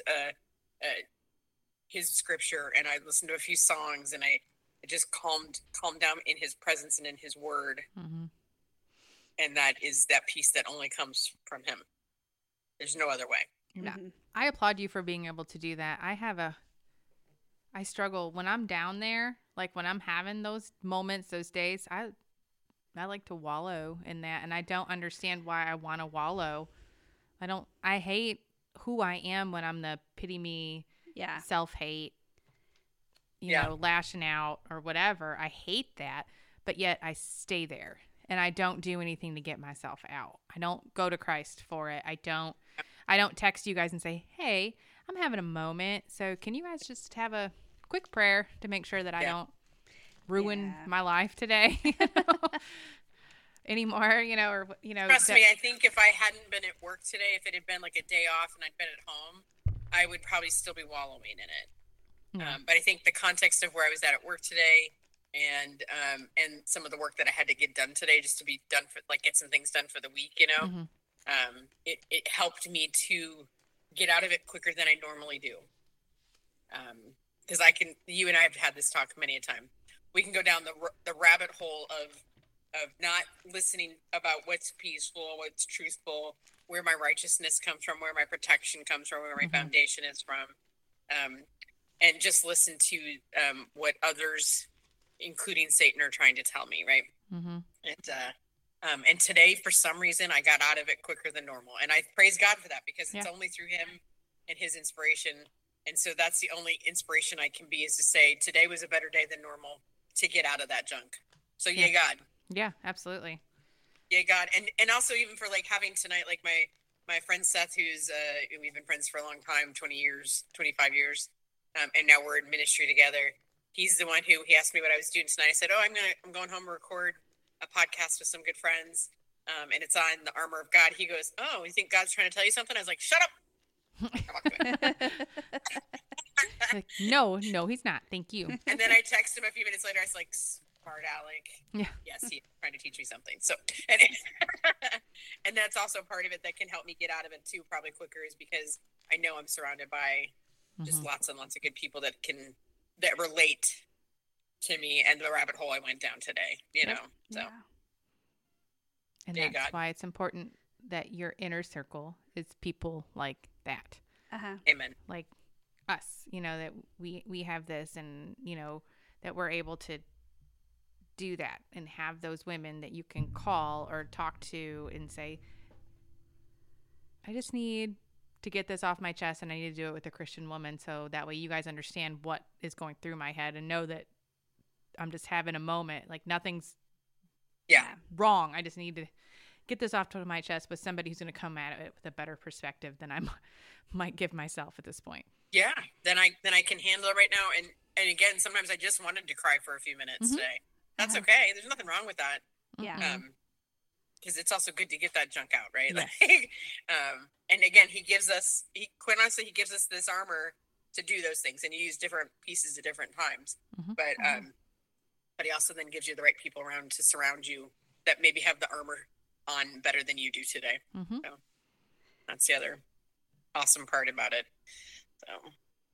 his scripture, and I listened to a few songs, and I just calmed down in his presence and in his word. Mm-hmm. And that is that peace that only comes from him. There's no other way. Yeah. Mm-hmm. I applaud you for being able to do that. I struggle when I'm down there, like when I'm having those moments, those days, I like to wallow in that, and I don't understand why I want to wallow. I hate who I am when I'm the pity me, self-hate, you know, lashing out or whatever. I hate that, but yet I stay there and I don't do anything to get myself out. I don't go to Christ for it. I don't text you guys and say, hey, I'm having a moment, so can you guys just have a quick prayer to make sure that I don't ruin my life today anymore, or Trust me, I think if I hadn't been at work today, if it had been like a day off and I'd been at home, I would probably still be wallowing in it. But I think the context of where I was at work today and some of the work that I had to get done today just to be done for, like, get some things done for the week, it helped me to get out of it quicker than I normally do. because you and I have had this talk many a time. We can go down the rabbit hole of not listening about what's peaceful, what's truthful, where my righteousness comes from, where my protection comes from, where my foundation is from, and just listen to what others, including Satan, are trying to tell me, right? And today, for some reason, I got out of it quicker than normal, and I praise God for that, because it's only through Him and His inspiration. And so that's the only inspiration I can be, is to say today was a better day than normal to get out of that junk. So yay, God. Yeah, absolutely. Yeah, God. And also even for like having tonight, like my friend Seth, who's we've been friends for a long time, 20 years, 25 years. And now we're in ministry together. He's the one who, he asked me what I was doing tonight. I said, I'm going home to record a podcast with some good friends. And it's on the armor of God. He goes, oh, you think God's trying to tell you something? I was like, shut up. Like, no, he's not. Thank you. And then I text him a few minutes later. I was like, smart Alec. Yeah. Yes, he's trying to teach me something. So, and that's also part of it that can help me get out of it too, probably quicker, is because I know I'm surrounded by just lots and lots of good people that relate to me and the rabbit hole I went down today, you know? So. Yeah. And that's why it's important that your inner circle is people like that. Amen. Like us, that we have this, and, that we're able to do that and have those women that you can call or talk to and say, I just need to get this off my chest, and I need to do it with a Christian woman. So that way you guys understand what is going through my head and know that I'm just having a moment. Like nothing's wrong. I just need to get this off to my chest with somebody who's going to come at it with a better perspective than I might give myself at this point. Yeah. Then I can handle it right now. And again, sometimes I just wanted to cry for a few minutes today. That's okay. There's nothing wrong with that. Yeah. Because it's also good to get that junk out, right? Yes. Like, and again, he gives us this armor to do those things, and you use different pieces at different times. But he also then gives you the right people around to surround you that maybe have the armor on better than you do today. So that's the other awesome part about it. So,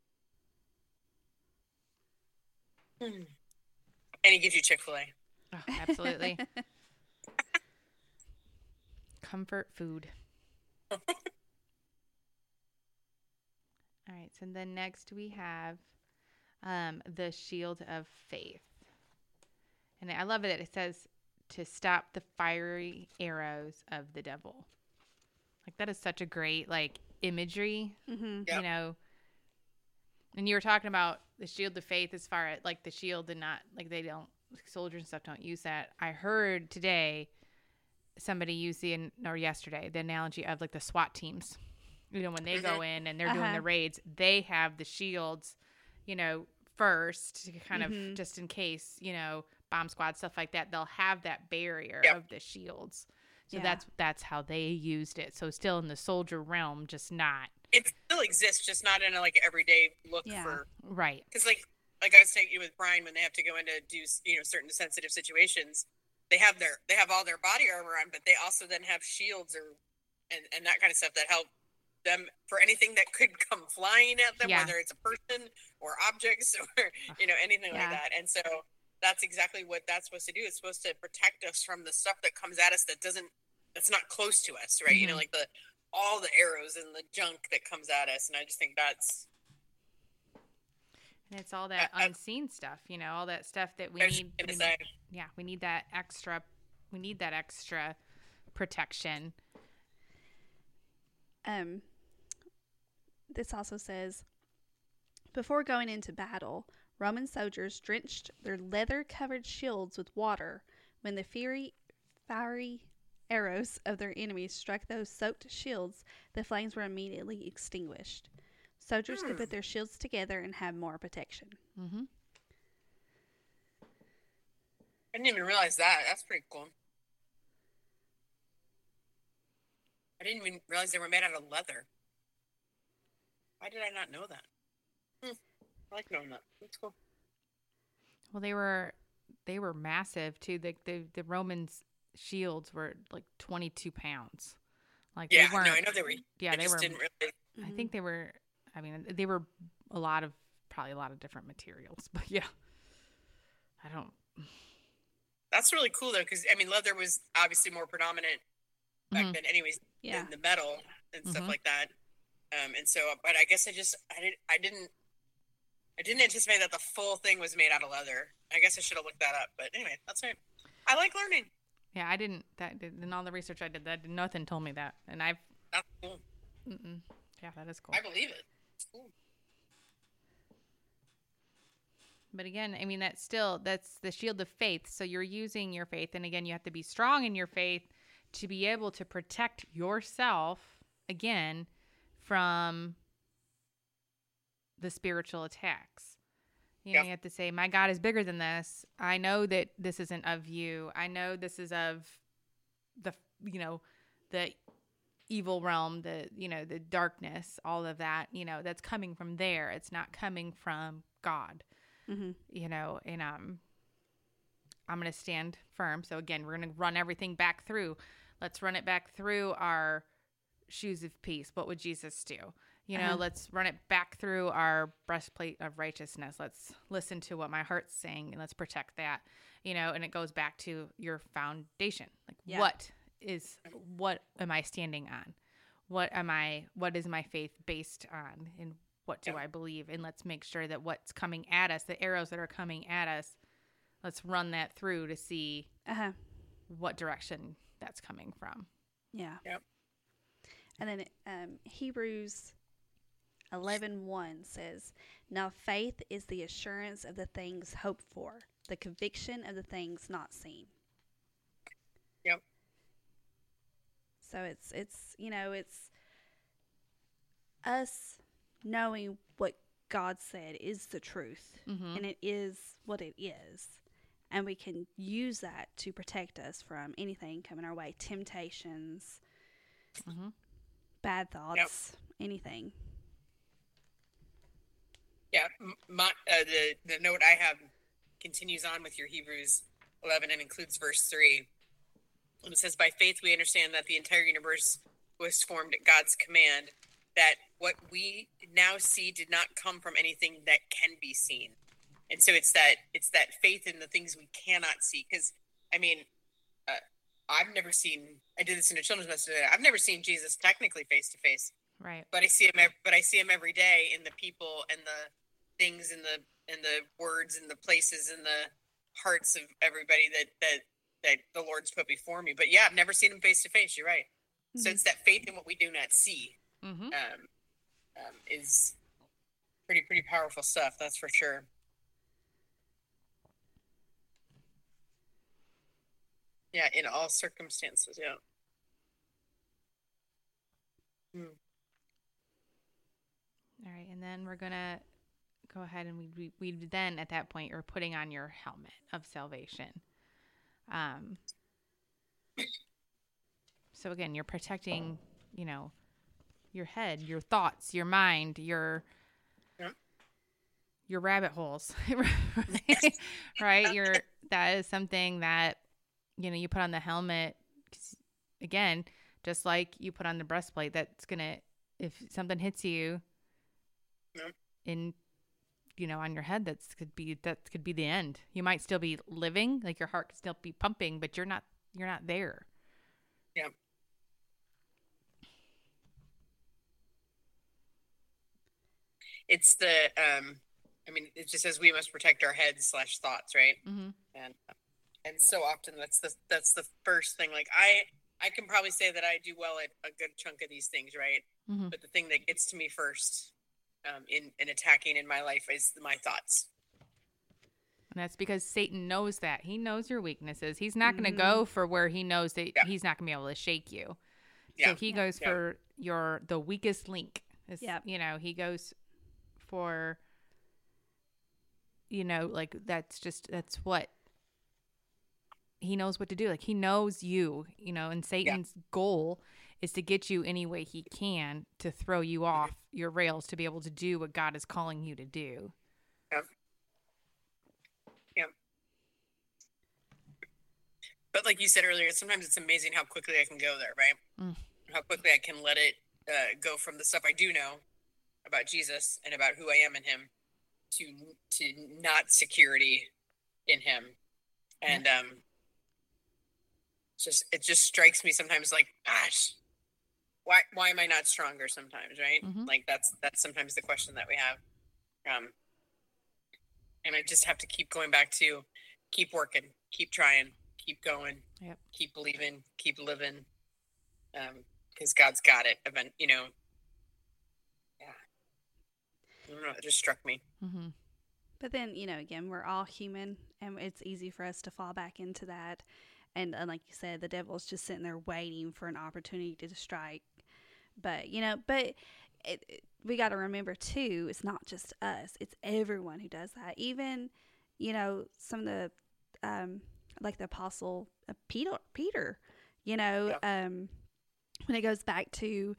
and he gives you Chick-fil-A. Oh, absolutely. Comfort food. All right. So then next we have the shield of faith. And I love it. It says to stop the fiery arrows of the devil. Like that is such a great imagery, and you were talking about the shield of faith as far as the shield, and not soldiers and stuff don't use that. I heard today somebody use yesterday the analogy of the SWAT teams. When they go in and they're doing the raids, they have the shields, first to kind of just in case, bomb squad, stuff like that. They'll have that barrier of the shields. So that's how they used it. So still in the soldier realm, just not. It still exists, just not in a everyday look for. Right. Because like I was saying with Brian, when they have to go in to do certain sensitive situations, they have all their body armor on, but they also then have shields and that kind of stuff that help them for anything that could come flying at them, whether it's a person or objects or anything like that. And so that's exactly what that's supposed to do. It's supposed to protect us from the stuff that comes at us that's not close to us, right? All the arrows and the junk that comes at us. And I just think that's. And it's all that unseen stuff, all that stuff that we need. We need that extra. We need that extra protection. This also says, before going into battle, Roman soldiers drenched their leather-covered shields with water. When the fiery arrows of their enemies struck those soaked shields, the flames were immediately extinguished. Soldiers could put their shields together and have more protection. Mm-hmm. I didn't even realize that. That's pretty cool. I didn't even realize they were made out of leather. Why did I not know that? I like knowing that. That's cool. Well, they were massive too. The Romans' shields were 22 pounds. They weren't. No, I know they were. Yeah, they were. Didn't really. I think they were. I mean, they were a lot of probably a lot of different materials, but yeah, I don't. That's really cool though, because I mean, leather was obviously more predominant back Mhm. then, anyways, Yeah. than the metal and stuff Mhm. like that. And so, but I guess I didn't anticipate that the full thing was made out of leather. I guess I should have looked that up. But anyway, that's right. I like learning. Yeah, I didn't. In all the research I did, nothing told me that, and I've. That's cool. Yeah, that is cool. I believe it. It's cool. But again, I mean, that's the shield of faith. So you're using your faith, and again, you have to be strong in your faith to be able to protect yourself again from the spiritual attacks. You know, Yeah. you have to say, my God is bigger than this. I know that this isn't of you. I know this is of the, the evil realm, the darkness, all of that, that's coming from there. It's not coming from God, Mm-hmm. and I'm going to stand firm. So again, we're going to run everything back through. Let's run it back through our shoes of peace. What would Jesus do? Let's run it back through our breastplate of righteousness. Let's listen to what my heart's saying, and let's protect that, and it goes back to your foundation. Like, Yeah. what am I standing on? What is my faith based on? And what do I believe? And let's make sure that what's coming at us, the arrows that are coming at us, let's run that through to see what direction that's coming from. Yeah. Yep. And then Hebrews 11:1 says, "Now faith is the assurance of the things hoped for, the conviction of the things not seen." Yep. So it's us knowing what God said is the truth, Mm-hmm. and it is what it is, and we can use that to protect us from anything coming our way, temptations, Mm-hmm. bad thoughts, anything. Yeah. The note I have continues on with your Hebrews 11 and includes verse 3. And it says, "By faith we understand that the entire universe was formed at God's command, that what we now see did not come from anything that can be seen." And so it's that faith in the things we cannot see. Because I mean, I've never seen. I did this in a children's message today. I've never seen Jesus technically face to face, Right. but I see him. But I see him every day in the people and the things and the words and the places and the hearts of everybody that the Lord's put before me. But yeah, I've never seen him face to face. You're right. Mm-hmm. So it's that faith in what we do not see. Mm-hmm. Is pretty powerful stuff. That's for sure. Yeah, in all circumstances. Yeah. All right, and then we're gonna go ahead and we then at that point you're putting on your helmet of salvation. So again, you're protecting, your head, your thoughts, your mind, your rabbit holes, right? That is something that you put on the helmet. 'Cause again, just like you put on the breastplate, that's gonna, if something hits you in on your head, that could be the end. You might still be living, like your heart could still be pumping, but you're not there. Yeah. It's the it just says we must protect our heads / thoughts, right? Mm-hmm. And so often that's the first thing. Like I can probably say that I do well at a good chunk of these things, right? Mm-hmm. But the thing that gets to me first in attacking in my life is my thoughts. And that's because Satan knows that. He knows your weaknesses. He's not going to go for where he knows that he's not going to be able to shake you. So he goes for the weakest link. He goes for, like that's what he knows what to do. Like he knows you, and Satan's goal is to get you any way he can to throw you off your rails to be able to do what God is calling you to do. Yeah. But like you said earlier, sometimes it's amazing how quickly I can go there, right? How quickly I can let it go from the stuff I do know about Jesus and about who I am in him to not security in him. And it just strikes me sometimes like, gosh, why am I not stronger sometimes, right? Like that's sometimes the question that we have. And I just have to keep going back to keep working, keep trying, keep going, keep believing, keep living. Because God's got it. Yeah. I don't know. It just struck me. But then, again, we're all human, and it's easy for us to fall back into that. And like you said, the devil's just sitting there waiting for an opportunity to strike. But, we got to remember, too, it's not just us. It's everyone who does that. Even, some of the, like the Apostle Peter, when it goes back to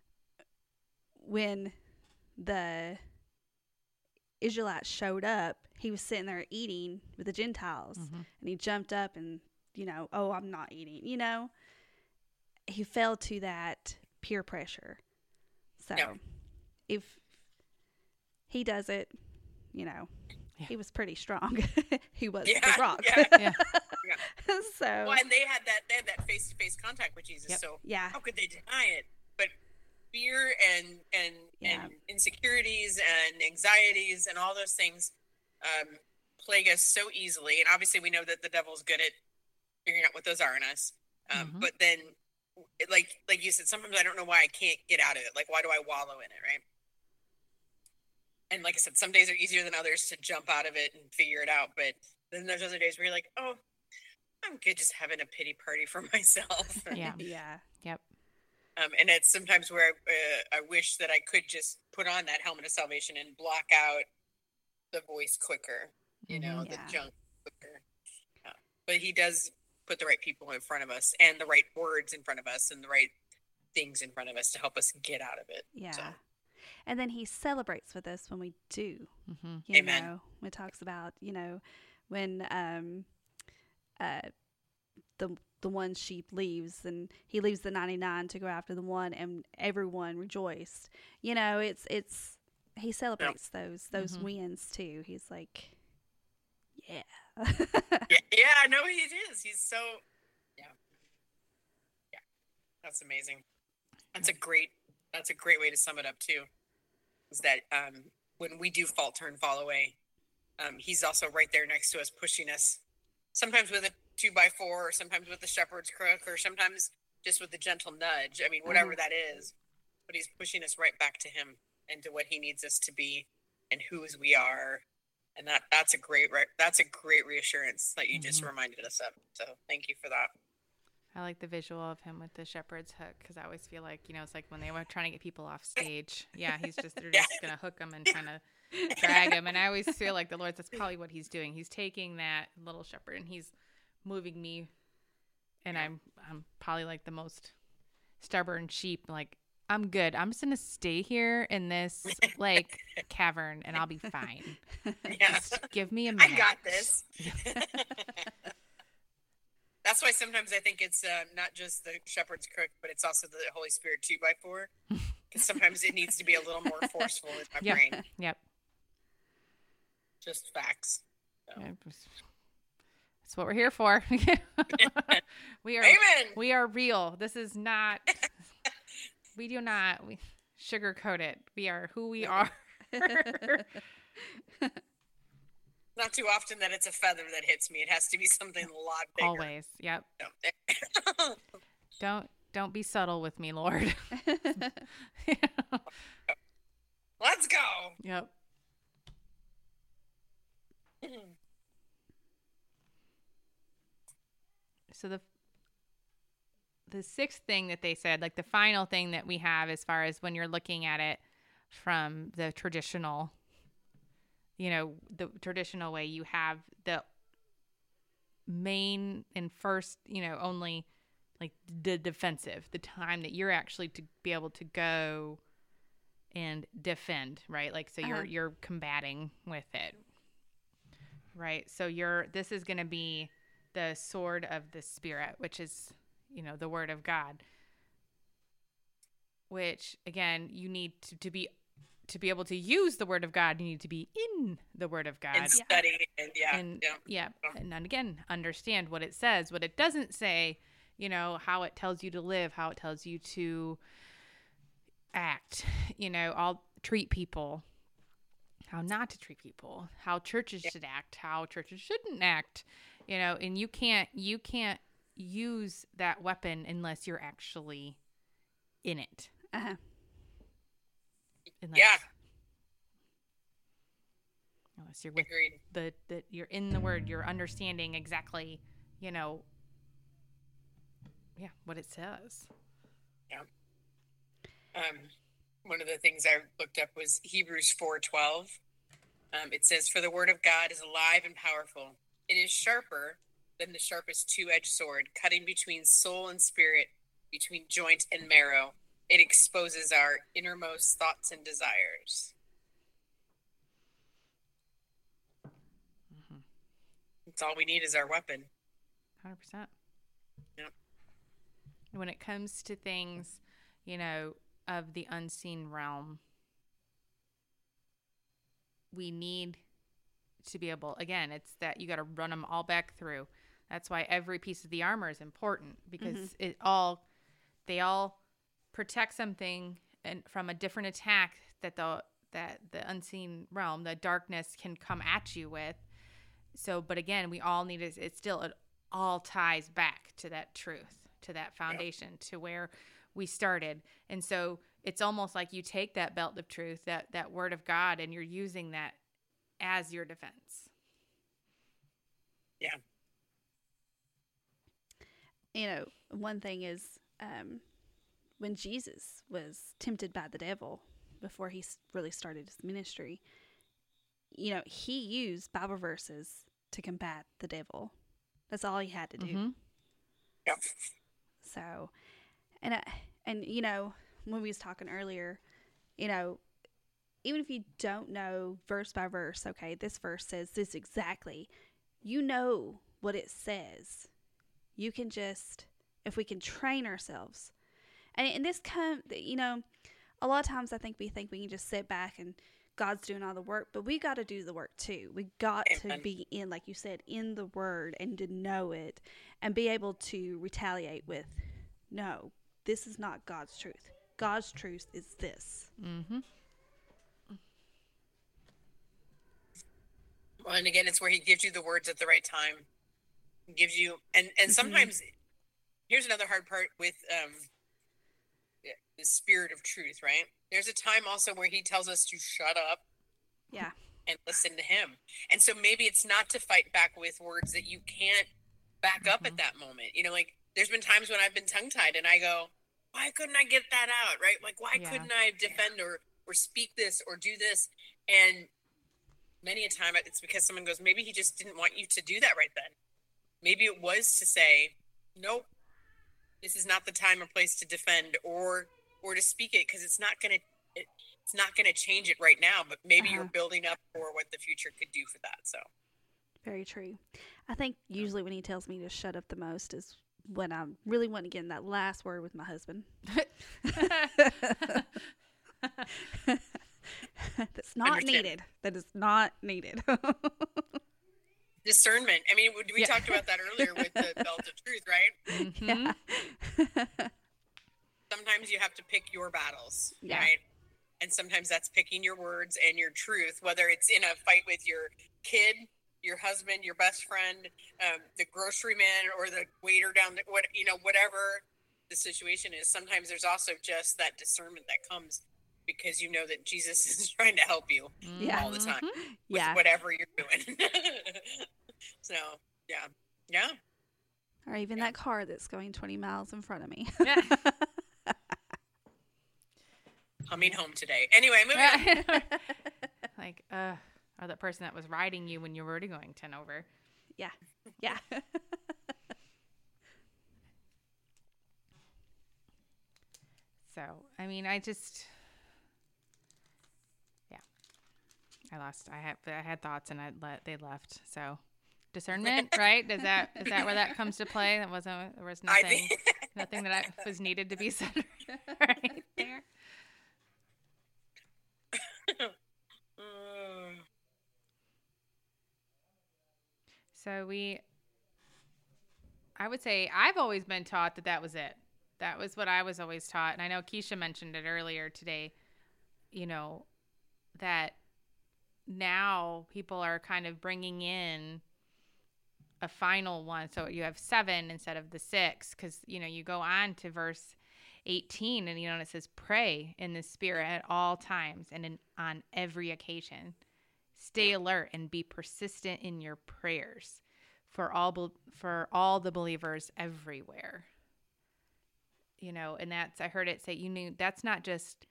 when the Israelites showed up, he was sitting there eating with the Gentiles, and he jumped up and, oh, I'm not eating, he fell to that peer pressure. So if he does it, he was pretty strong. He was the rock. So, well, and they had that face-to-face contact with Jesus. So how could they deny it? But fear and insecurities and anxieties and all those things plague us so easily. And obviously we know that the devil's good at figuring out what those are in us. But then, like you said, sometimes I don't know why I can't get out of it. Like, why do I wallow in it, right? And like I said, some days are easier than others to jump out of it and figure it out. But then there's other days where you're like, oh, I'm good just having a pity party for myself. And it's sometimes where I wish that I could just put on that helmet of salvation and block out the voice quicker, the junk quicker. But he does put the right people in front of us and the right words in front of us and the right things in front of us to help us get out of it. So. And then he celebrates with us when we do. Amen. When it talks about, when the one sheep leaves and he leaves the 99 to go after the one, and everyone rejoiced. It's he celebrates those wins too. He's like, yeah. No, he is. He's so that's amazing. That's a great way to sum it up too. Is that when we do fall away, he's also right there next to us, pushing us. Sometimes with a 2x4, or sometimes with the shepherd's crook, or sometimes just with a gentle nudge. I mean, whatever that is, but he's pushing us right back to him and to what he needs us to be and whose we are. And that's a great reassurance that you just reminded us of. So thank you for that. I like the visual of him with the shepherd's hook, because I always feel like, it's like when they were trying to get people off stage. They're just going to hook them and kind of drag them. And I always feel like the Lord, that's probably what he's doing. He's taking that little shepherd and he's moving me. And I'm probably like the most stubborn sheep. Like, I'm good. I'm just going to stay here in this like cavern and I'll be fine. Just give me a minute. I got this. That's why sometimes I think it's not just the shepherd's crook, but it's also the Holy Spirit 2x4. Because sometimes it needs to be a little more forceful in my brain. Yep. Just facts. So. That's what we're here for. We are. Amen. We are real. This is not. We do not sugarcoat it. We are who we are. Not too often that it's a feather that hits me. It has to be something a lot bigger. Always. Yep. Don't be subtle with me, Lord. Let's go. Yep. So the sixth thing that they said, like the final thing that we have as far as when you're looking at it from the traditional, the traditional way, you have the main and first, only like the defensive, the time that you're actually to be able to go and defend, right? Like, so you're combating with it, right? So this is going to be the sword of the Spirit, which is, the word of God, which again, you need to be to be able to use the Word of God, you need to be in the Word of God and study and and again, understand what it says, what it doesn't say, you know, how it tells you to live, how it tells you to act, you know, all treat people, how not to treat people, how churches should act, how churches shouldn't act, you know, and you can't use that weapon unless you're actually in it. Uh-huh. Unless you're with you're in the Word, you're understanding exactly, you know, what it says. Yeah. One of the things I looked up was Hebrews 4:12. It says, "For the word of God is alive and powerful. It is sharper than the sharpest two-edged sword, cutting between soul and spirit, between joint and marrow. It exposes our innermost thoughts and desires." Mm-hmm. That's all we need is our weapon. 100%. Yep. When it comes to things, you know, of the unseen realm, we need to be able, again, it's that you got to run them all back through. That's why every piece of the armor is important, because they all protect something and from a different attack that the unseen realm, the darkness, can come at you with. So, but again, we all need it all ties back to that truth, to that foundation, to where we started. And so it's almost like you take that belt of truth, that word of God, and you're using that as your defense. Yeah. You know, one thing is when Jesus was tempted by the devil before he really started his ministry, you know, he used Bible verses to combat the devil. That's all he had to do. Mm-hmm. Yep. So, and you know, when we was talking earlier, you know, even if you don't know verse by verse, okay, this verse says this exactly, you know what it says. You can just, if we can train ourselves, and this you know, a lot of times I think we can just sit back and God's doing all the work, but we got to do the work too. We got to be in, like you said, in the Word, and to know it and be able to retaliate with, no, this is not God's truth. God's truth is this. Mm-hmm. Well, and again, it's where he gives you the words at the right time. He gives you, and sometimes, here's another hard part with the spirit of truth, right? There's a time also where he tells us to shut up. Yeah. And listen to him. And so maybe it's not to fight back with words that you can't back up at that moment. You know, like there's been times when I've been tongue-tied and I go, why couldn't I get that out, right? Like, why couldn't I defend or speak this or do this? And many a time it's because someone goes, maybe he just didn't want you to do that right then. Maybe it was to say, nope, this is not the time or place to defend or to speak it, because it's not going to change it right now, but maybe you're building up for what the future could do for that. So very true. I think usually when he tells me to shut up the most is when I'm really wanting to get in that last word with my husband. That's not needed. That is not needed. Discernment. I mean, we talked about that earlier with the belt of truth, right? Yeah. Sometimes you have to pick your battles, right? And sometimes that's picking your words and your truth, whether it's in a fight with your kid, your husband, your best friend, the grocery man, or the waiter down whatever the situation is. Sometimes there's also just that discernment that comes because you know that Jesus is trying to help you all the time with whatever you're doing. So, yeah. Or even that car that's going 20 miles in front of me. Coming home today. Anyway, moving on. Like, or that person that was riding you when you were already going 10 over. Yeah. So, I mean, I had thoughts and they left. So, discernment, right? Is that where that comes to play? There was nothing that was needed to be said right there. So I would say I've always been taught that was it. That was what I was always taught. And I know Keisha mentioned it earlier today, that now people are kind of bringing in a final one. So you have 7 instead of the 6, because, you go on to verse 18 and, it says, pray in the Spirit at all times and on every occasion. Stay alert and be persistent in your prayers for all the believers everywhere. And I heard it say, that's not just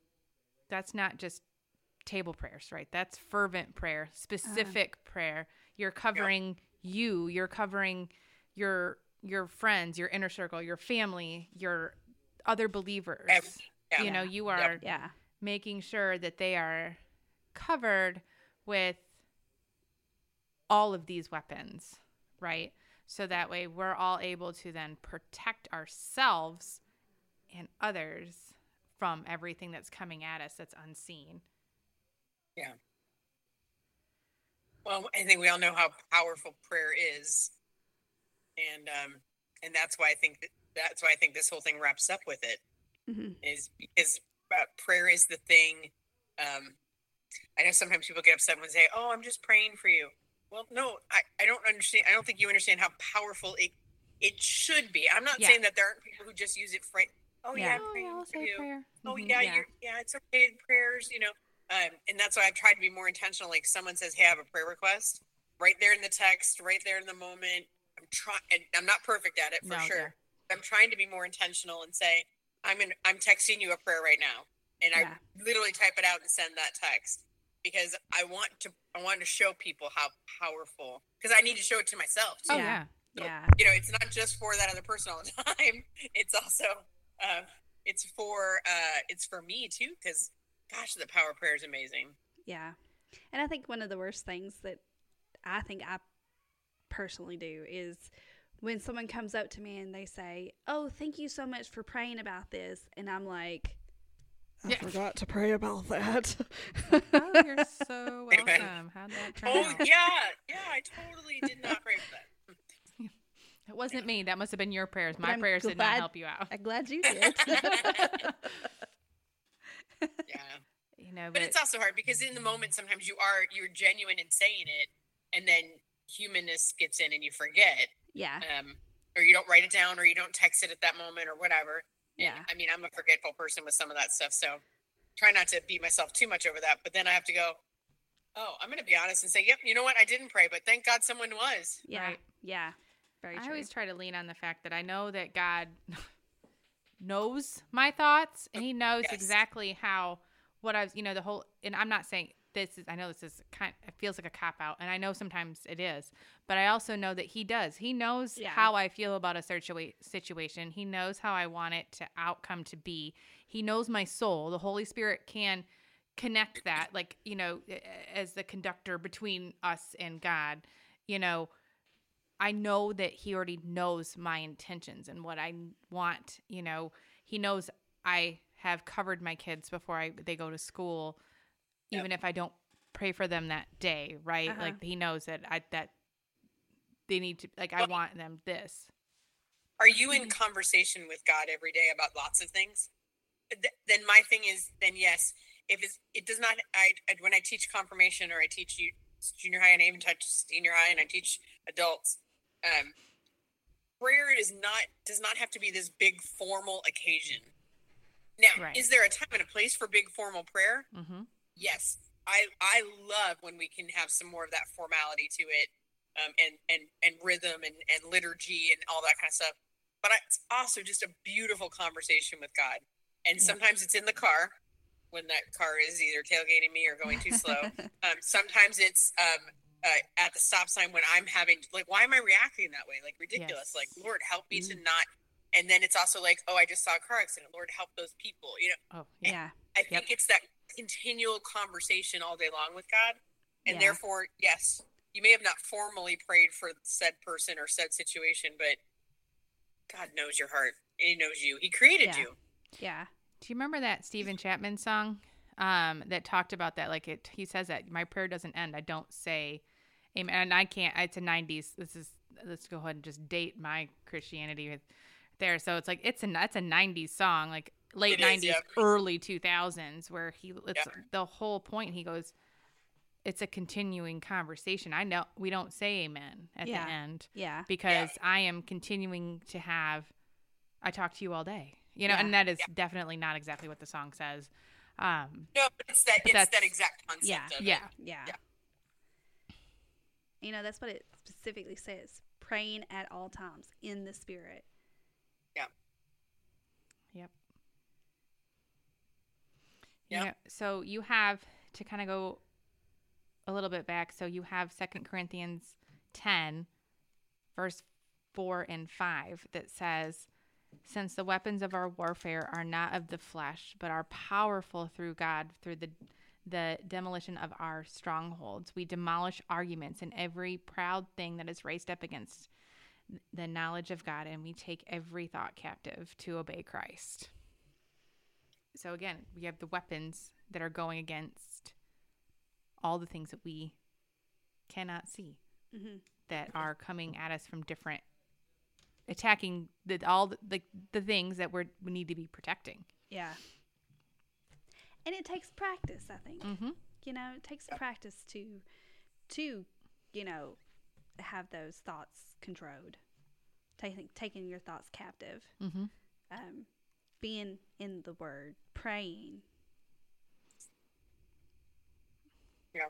table prayers, right? That's fervent prayer, specific prayer. You're covering you're covering your friends, your inner circle, your family, your other believers. You are making sure that they are covered with all of these weapons, right? So that way we're all able to then protect ourselves and others from everything that's coming at us that's unseen. Yeah. Well, I think we all know how powerful prayer is, and that's why I think this whole thing wraps up with it, is because prayer is the thing. I know sometimes people get upset when they say, "Oh, I'm just praying for you." Well, no, I don't understand. I don't think you understand how powerful it should be. I'm not saying that there aren't people who just use it for, I'm praying I'll for say you. prayer. Oh it's okay. Prayers, and that's why I've tried to be more intentional. Like someone says, "Hey, I have a prayer request," right there in the text, right there in the moment. I'm not perfect at it for sure. Yeah. I'm trying to be more intentional and say, I'm texting you a prayer right now, and I literally type it out and send that text, because I want to show people how powerful, because I need to show it to myself too. Oh yeah. So, it's not just for that other person all the time. It's also it's for me too, because gosh, the power of prayer is amazing. Yeah. And I think one of the worst things that I think I personally do is when someone comes up to me and they say, "Oh, thank you so much for praying about this." And I'm like, I forgot to pray about that. Oh, you're so welcome. How'd that turn out? Oh, yeah, I totally did not pray for that. It wasn't me. That must have been your prayers. My prayers did not help you out. I'm glad you did. Yeah. But it's also hard, because in the moment, sometimes you're genuine in saying it, and then humanness gets in and you forget. Yeah. Or you don't write it down, or you don't text it at that moment, or whatever. Yeah. And, I'm a forgetful person with some of that stuff, so try not to beat myself too much over that. But then I have to go, oh, I'm going to be honest and say, yep, you know what? I didn't pray, but thank God someone was. Yeah. Right. Yeah. Very true. I always try to lean on the fact that I know that God knows my thoughts, and he knows exactly what I was, the whole, and I'm not saying I know this is it feels like a cop out, and I know sometimes it is, but I also know that he does. He knows how I feel about a situation. He knows how I want it to outcome to be. He knows my soul. The Holy Spirit can connect that, like, as the conductor between us and God. I know that he already knows my intentions and what I want. He knows I have covered my kids before they go to school, even if I don't pray for them that day, right? Uh-huh. Like, he knows that they need to, like, I want them this. Are you in conversation with God every day about lots of things? Then my thing is, then yes. If it does not, when I teach confirmation, or I teach junior high, and I even touch senior high, and I teach adults, prayer does not have to be this big formal occasion. Now, Is there a time and a place for big formal prayer? Mm-hmm. Yes. I love when we can have some more of that formality to it, and rhythm and liturgy and all that kind of stuff. But it's also just a beautiful conversation with God. And sometimes it's in the car, when that car is either tailgating me or going too slow. Sometimes it's at the stop sign when I'm having, like, why am I reacting that way? Like, ridiculous. Yes. Like, Lord, help me to not. And then it's also like, oh, I just saw a car accident. Lord, help those people. Oh, yeah. I think it's that continual conversation all day long with God. And therefore, yes, you may have not formally prayed for said person or said situation, but God knows your heart. And he knows you. He created you. Yeah. Do you remember that Stephen Chapman song that talked about that? Like, he says that my prayer doesn't end. I don't say Amen. And I can't. It's a '90s. Let's go ahead and just date my Christianity with there. So it's like it's a '90s song, like late '90s, early 2000s, where the whole point. He goes, it's a continuing conversation. I know we don't say amen at the end, because I am continuing to have. I talk to you all day, and that is definitely not exactly what the song says. No, but it's that exact concept. Yeah. That's what it specifically says. Praying at all times in the Spirit. Yeah. Yep. Yeah. So you have to kind of go a little bit back. So you have 2 Corinthians 10, verse 4 and 5 that says, since the weapons of our warfare are not of the flesh, but are powerful through God, through the demolition of our strongholds. We demolish arguments and every proud thing that is raised up against the knowledge of God, and we take every thought captive to obey Christ. So again, we have the weapons that are going against all the things that we cannot see, that are coming at us from different, attacking all the things that we need to be protecting. Yeah. And it takes practice, I think. Mm-hmm. It takes practice to have those thoughts controlled, taking your thoughts captive, being in the Word, praying. Yeah.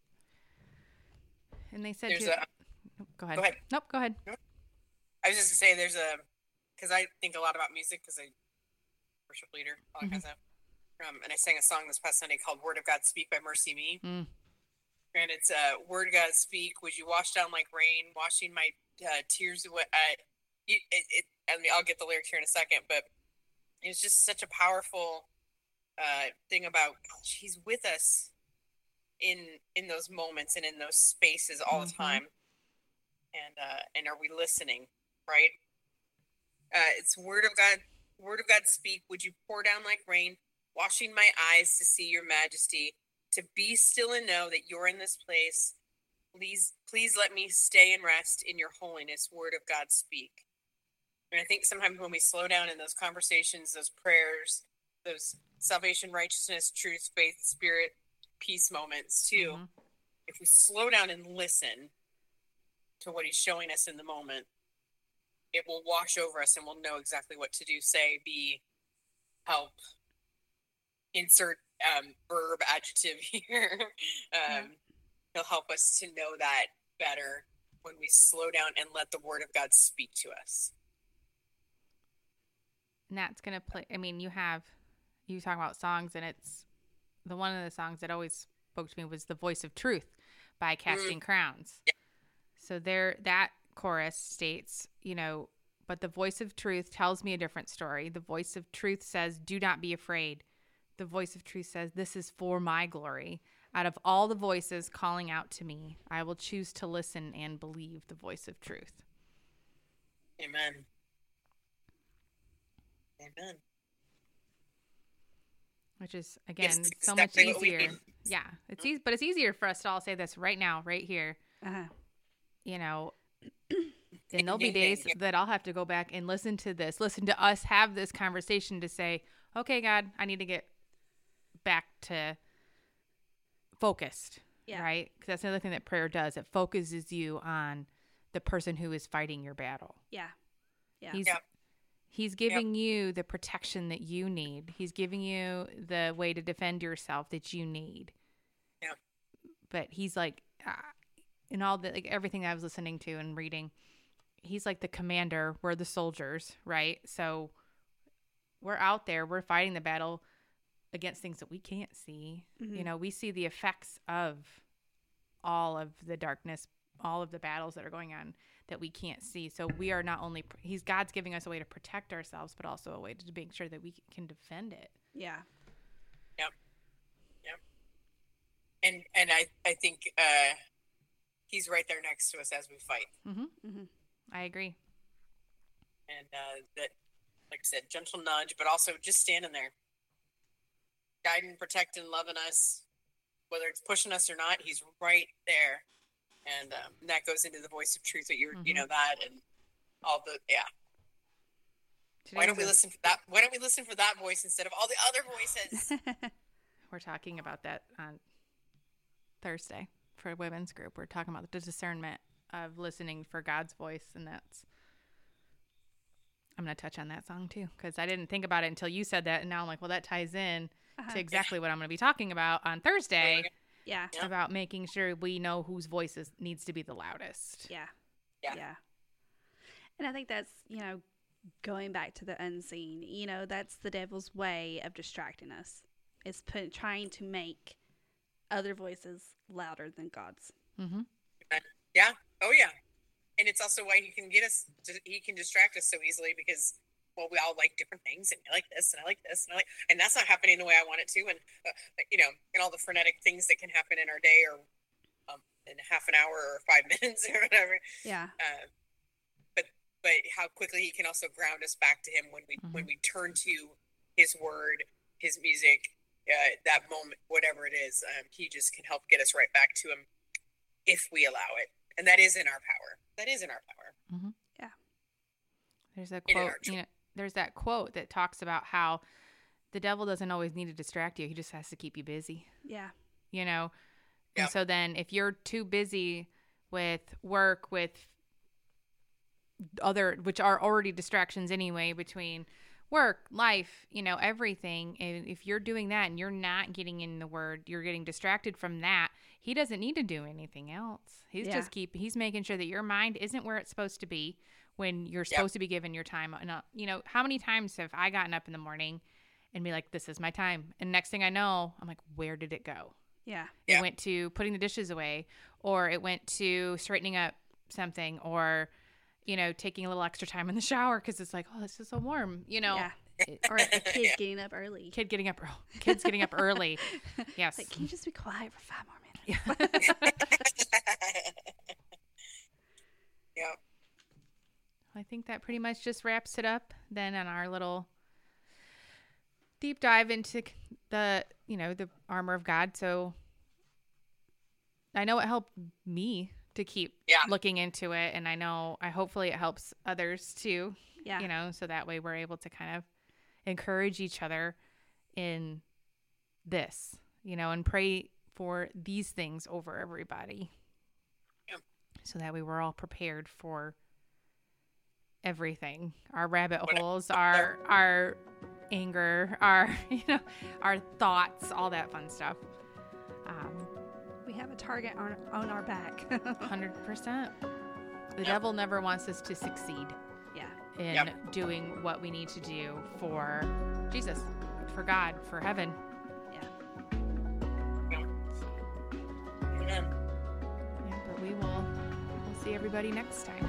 And they said go ahead. Go ahead. Nope, go ahead. I was just going to say because I think a lot about music because I'm a worship leader, all that kind of stuff. And I sang a song this past Sunday called Word of God Speak by Mercy Me. And it's Word of God Speak, would you wash down like rain, washing my tears away. I'll get the lyrics here in a second, but it's just such a powerful thing about gosh, He's with us in those moments and in those spaces all the time. And are we listening, right? It's Word of God Speak, would you pour down like rain, washing my eyes to see your majesty, to be still and know that you're in this place. Please let me stay and rest in your holiness. Word of God, speak. And I think sometimes when we slow down in those conversations, those prayers, those salvation, righteousness, truth, faith, spirit, peace moments too, if we slow down and listen to what He's showing us in the moment, it will wash over us and we'll know exactly what to do, say, be, help, insert verb, adjective here. He'll help us to know that better when we slow down and let the Word of God speak to us. And that's going to play. I mean, you talk about songs, and it's one of the songs that always spoke to me was The Voice of Truth by Casting Crowns. Yeah. So that chorus states, but the voice of truth tells me a different story. The voice of truth says, do not be afraid. The voice of truth says, this is for my glory. Out of all the voices calling out to me, I will choose to listen and believe the voice of truth. Amen. Amen. Which is, again, so much easier. Yeah, it's easy, but it's easier for us to all say this right now, right here. And there'll be days that I'll have to go back and listen to us have this conversation to say, okay, God, I need to get back to focused, right? Because that's another thing that prayer does. It focuses you on the person who is fighting your battle. Yeah. He's giving you the protection that you need. He's giving you the way to defend yourself that you need. Yeah. But He's like, in all the everything I was listening to and reading, He's like the commander. We're the soldiers, right? So we're out there. We're fighting the battle against things that we can't see. We see the effects of all of the darkness, all of the battles that are going on that we can't see. So we are not only God's giving us a way to protect ourselves, but also a way to make sure that we can defend it. Yeah. Yep. And I think He's right there next to us as we fight. I agree. And that, like I said, gentle nudge, but also just standing there, guiding, protecting, loving us, whether it's pushing us or not. He's right there, And that goes into the voice of truth that you're, you know, that and all the, Why don't we listen for that? Why don't we listen for that voice instead of all the other voices? We're talking about that on Thursday for a women's group. We're talking about the discernment of listening for God's voice, and that's, I'm going to touch on that song too, because I didn't think about it until you said that, and now I'm like, well, that ties in to exactly what I'm going to be talking about on Thursday. Yeah. About making sure we know whose voice needs to be the loudest. Yeah. And I think that's, you know, going back to the unseen, you know, that's the devil's way of distracting us. It's trying to make other voices louder than God's. Mm-hmm. Yeah. Oh, yeah. And it's also why he can he can distract us so easily because, well, we all like different things, and I like this, and I like this, and that's not happening the way I want it to, and you know, and all the frenetic things that can happen in our day, or in half an hour or 5 minutes or whatever. Yeah. But how quickly he can also ground us back to him when we turn to his word, his music, that moment, whatever it is, he just can help get us right back to him if we allow it, and that is in our power. That is in our power. Mm-hmm. Yeah. There's a quote. You know, there's that quote that talks about how the devil doesn't always need to distract you. He just has to keep you busy. Yeah. You know? And so then if you're too busy with work, with other, which are already distractions anyway, between work, life, you know, everything. And if you're doing that and you're not getting in the word, you're getting distracted from that. He doesn't need to do anything else. He's making sure that your mind isn't where it's supposed to be when you're supposed to be given your time. And, you know, how many times have I gotten up in the morning and be like, this is my time. And next thing I know, I'm like, where did it go? Yeah. It went to putting the dishes away, or it went to straightening up something, or, you know, taking a little extra time in the shower because it's like, oh, this is so warm, you know. Yeah. Or a kid getting up early. Kids getting up early. Yes. Like, can you just be quiet for 5 more minutes? Yeah. Yeah. I think that pretty much just wraps it up then on our little deep dive into the, you know, the armor of God. So I know it helped me to keep looking into it, and hopefully it helps others too. Yeah. You know, so that way we're able to kind of encourage each other in this, you know, and pray for these things over everybody. Yep. So that way we're all prepared for everything, our rabbit holes, our anger, our, you know, our thoughts, all that fun stuff. We have a target on our back. 100%. The devil never wants us to succeed. Yeah. In doing what we need to do for Jesus, for God, for heaven. Yeah. Yeah, but we'll see everybody next time.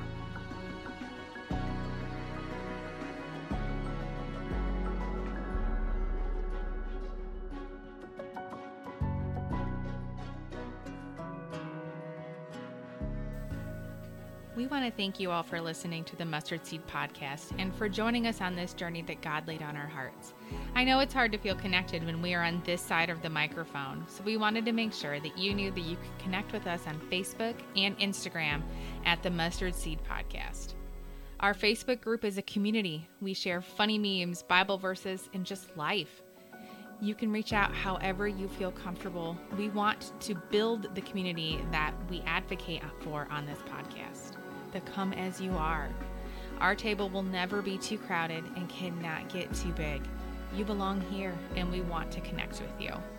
We want to thank you all for listening to the Mustard Seed Podcast and for joining us on this journey that God laid on our hearts. I know it's hard to feel connected when we are on this side of the microphone, so we wanted to make sure that you knew that you could connect with us on Facebook and Instagram at the Mustard Seed Podcast. Our Facebook group is a community. We share funny memes, Bible verses, and just life. You can reach out however you feel comfortable. We want to build the community that we advocate for on this podcast. The come as you are. Our table will never be too crowded and cannot get too big. You belong here, and we want to connect with you.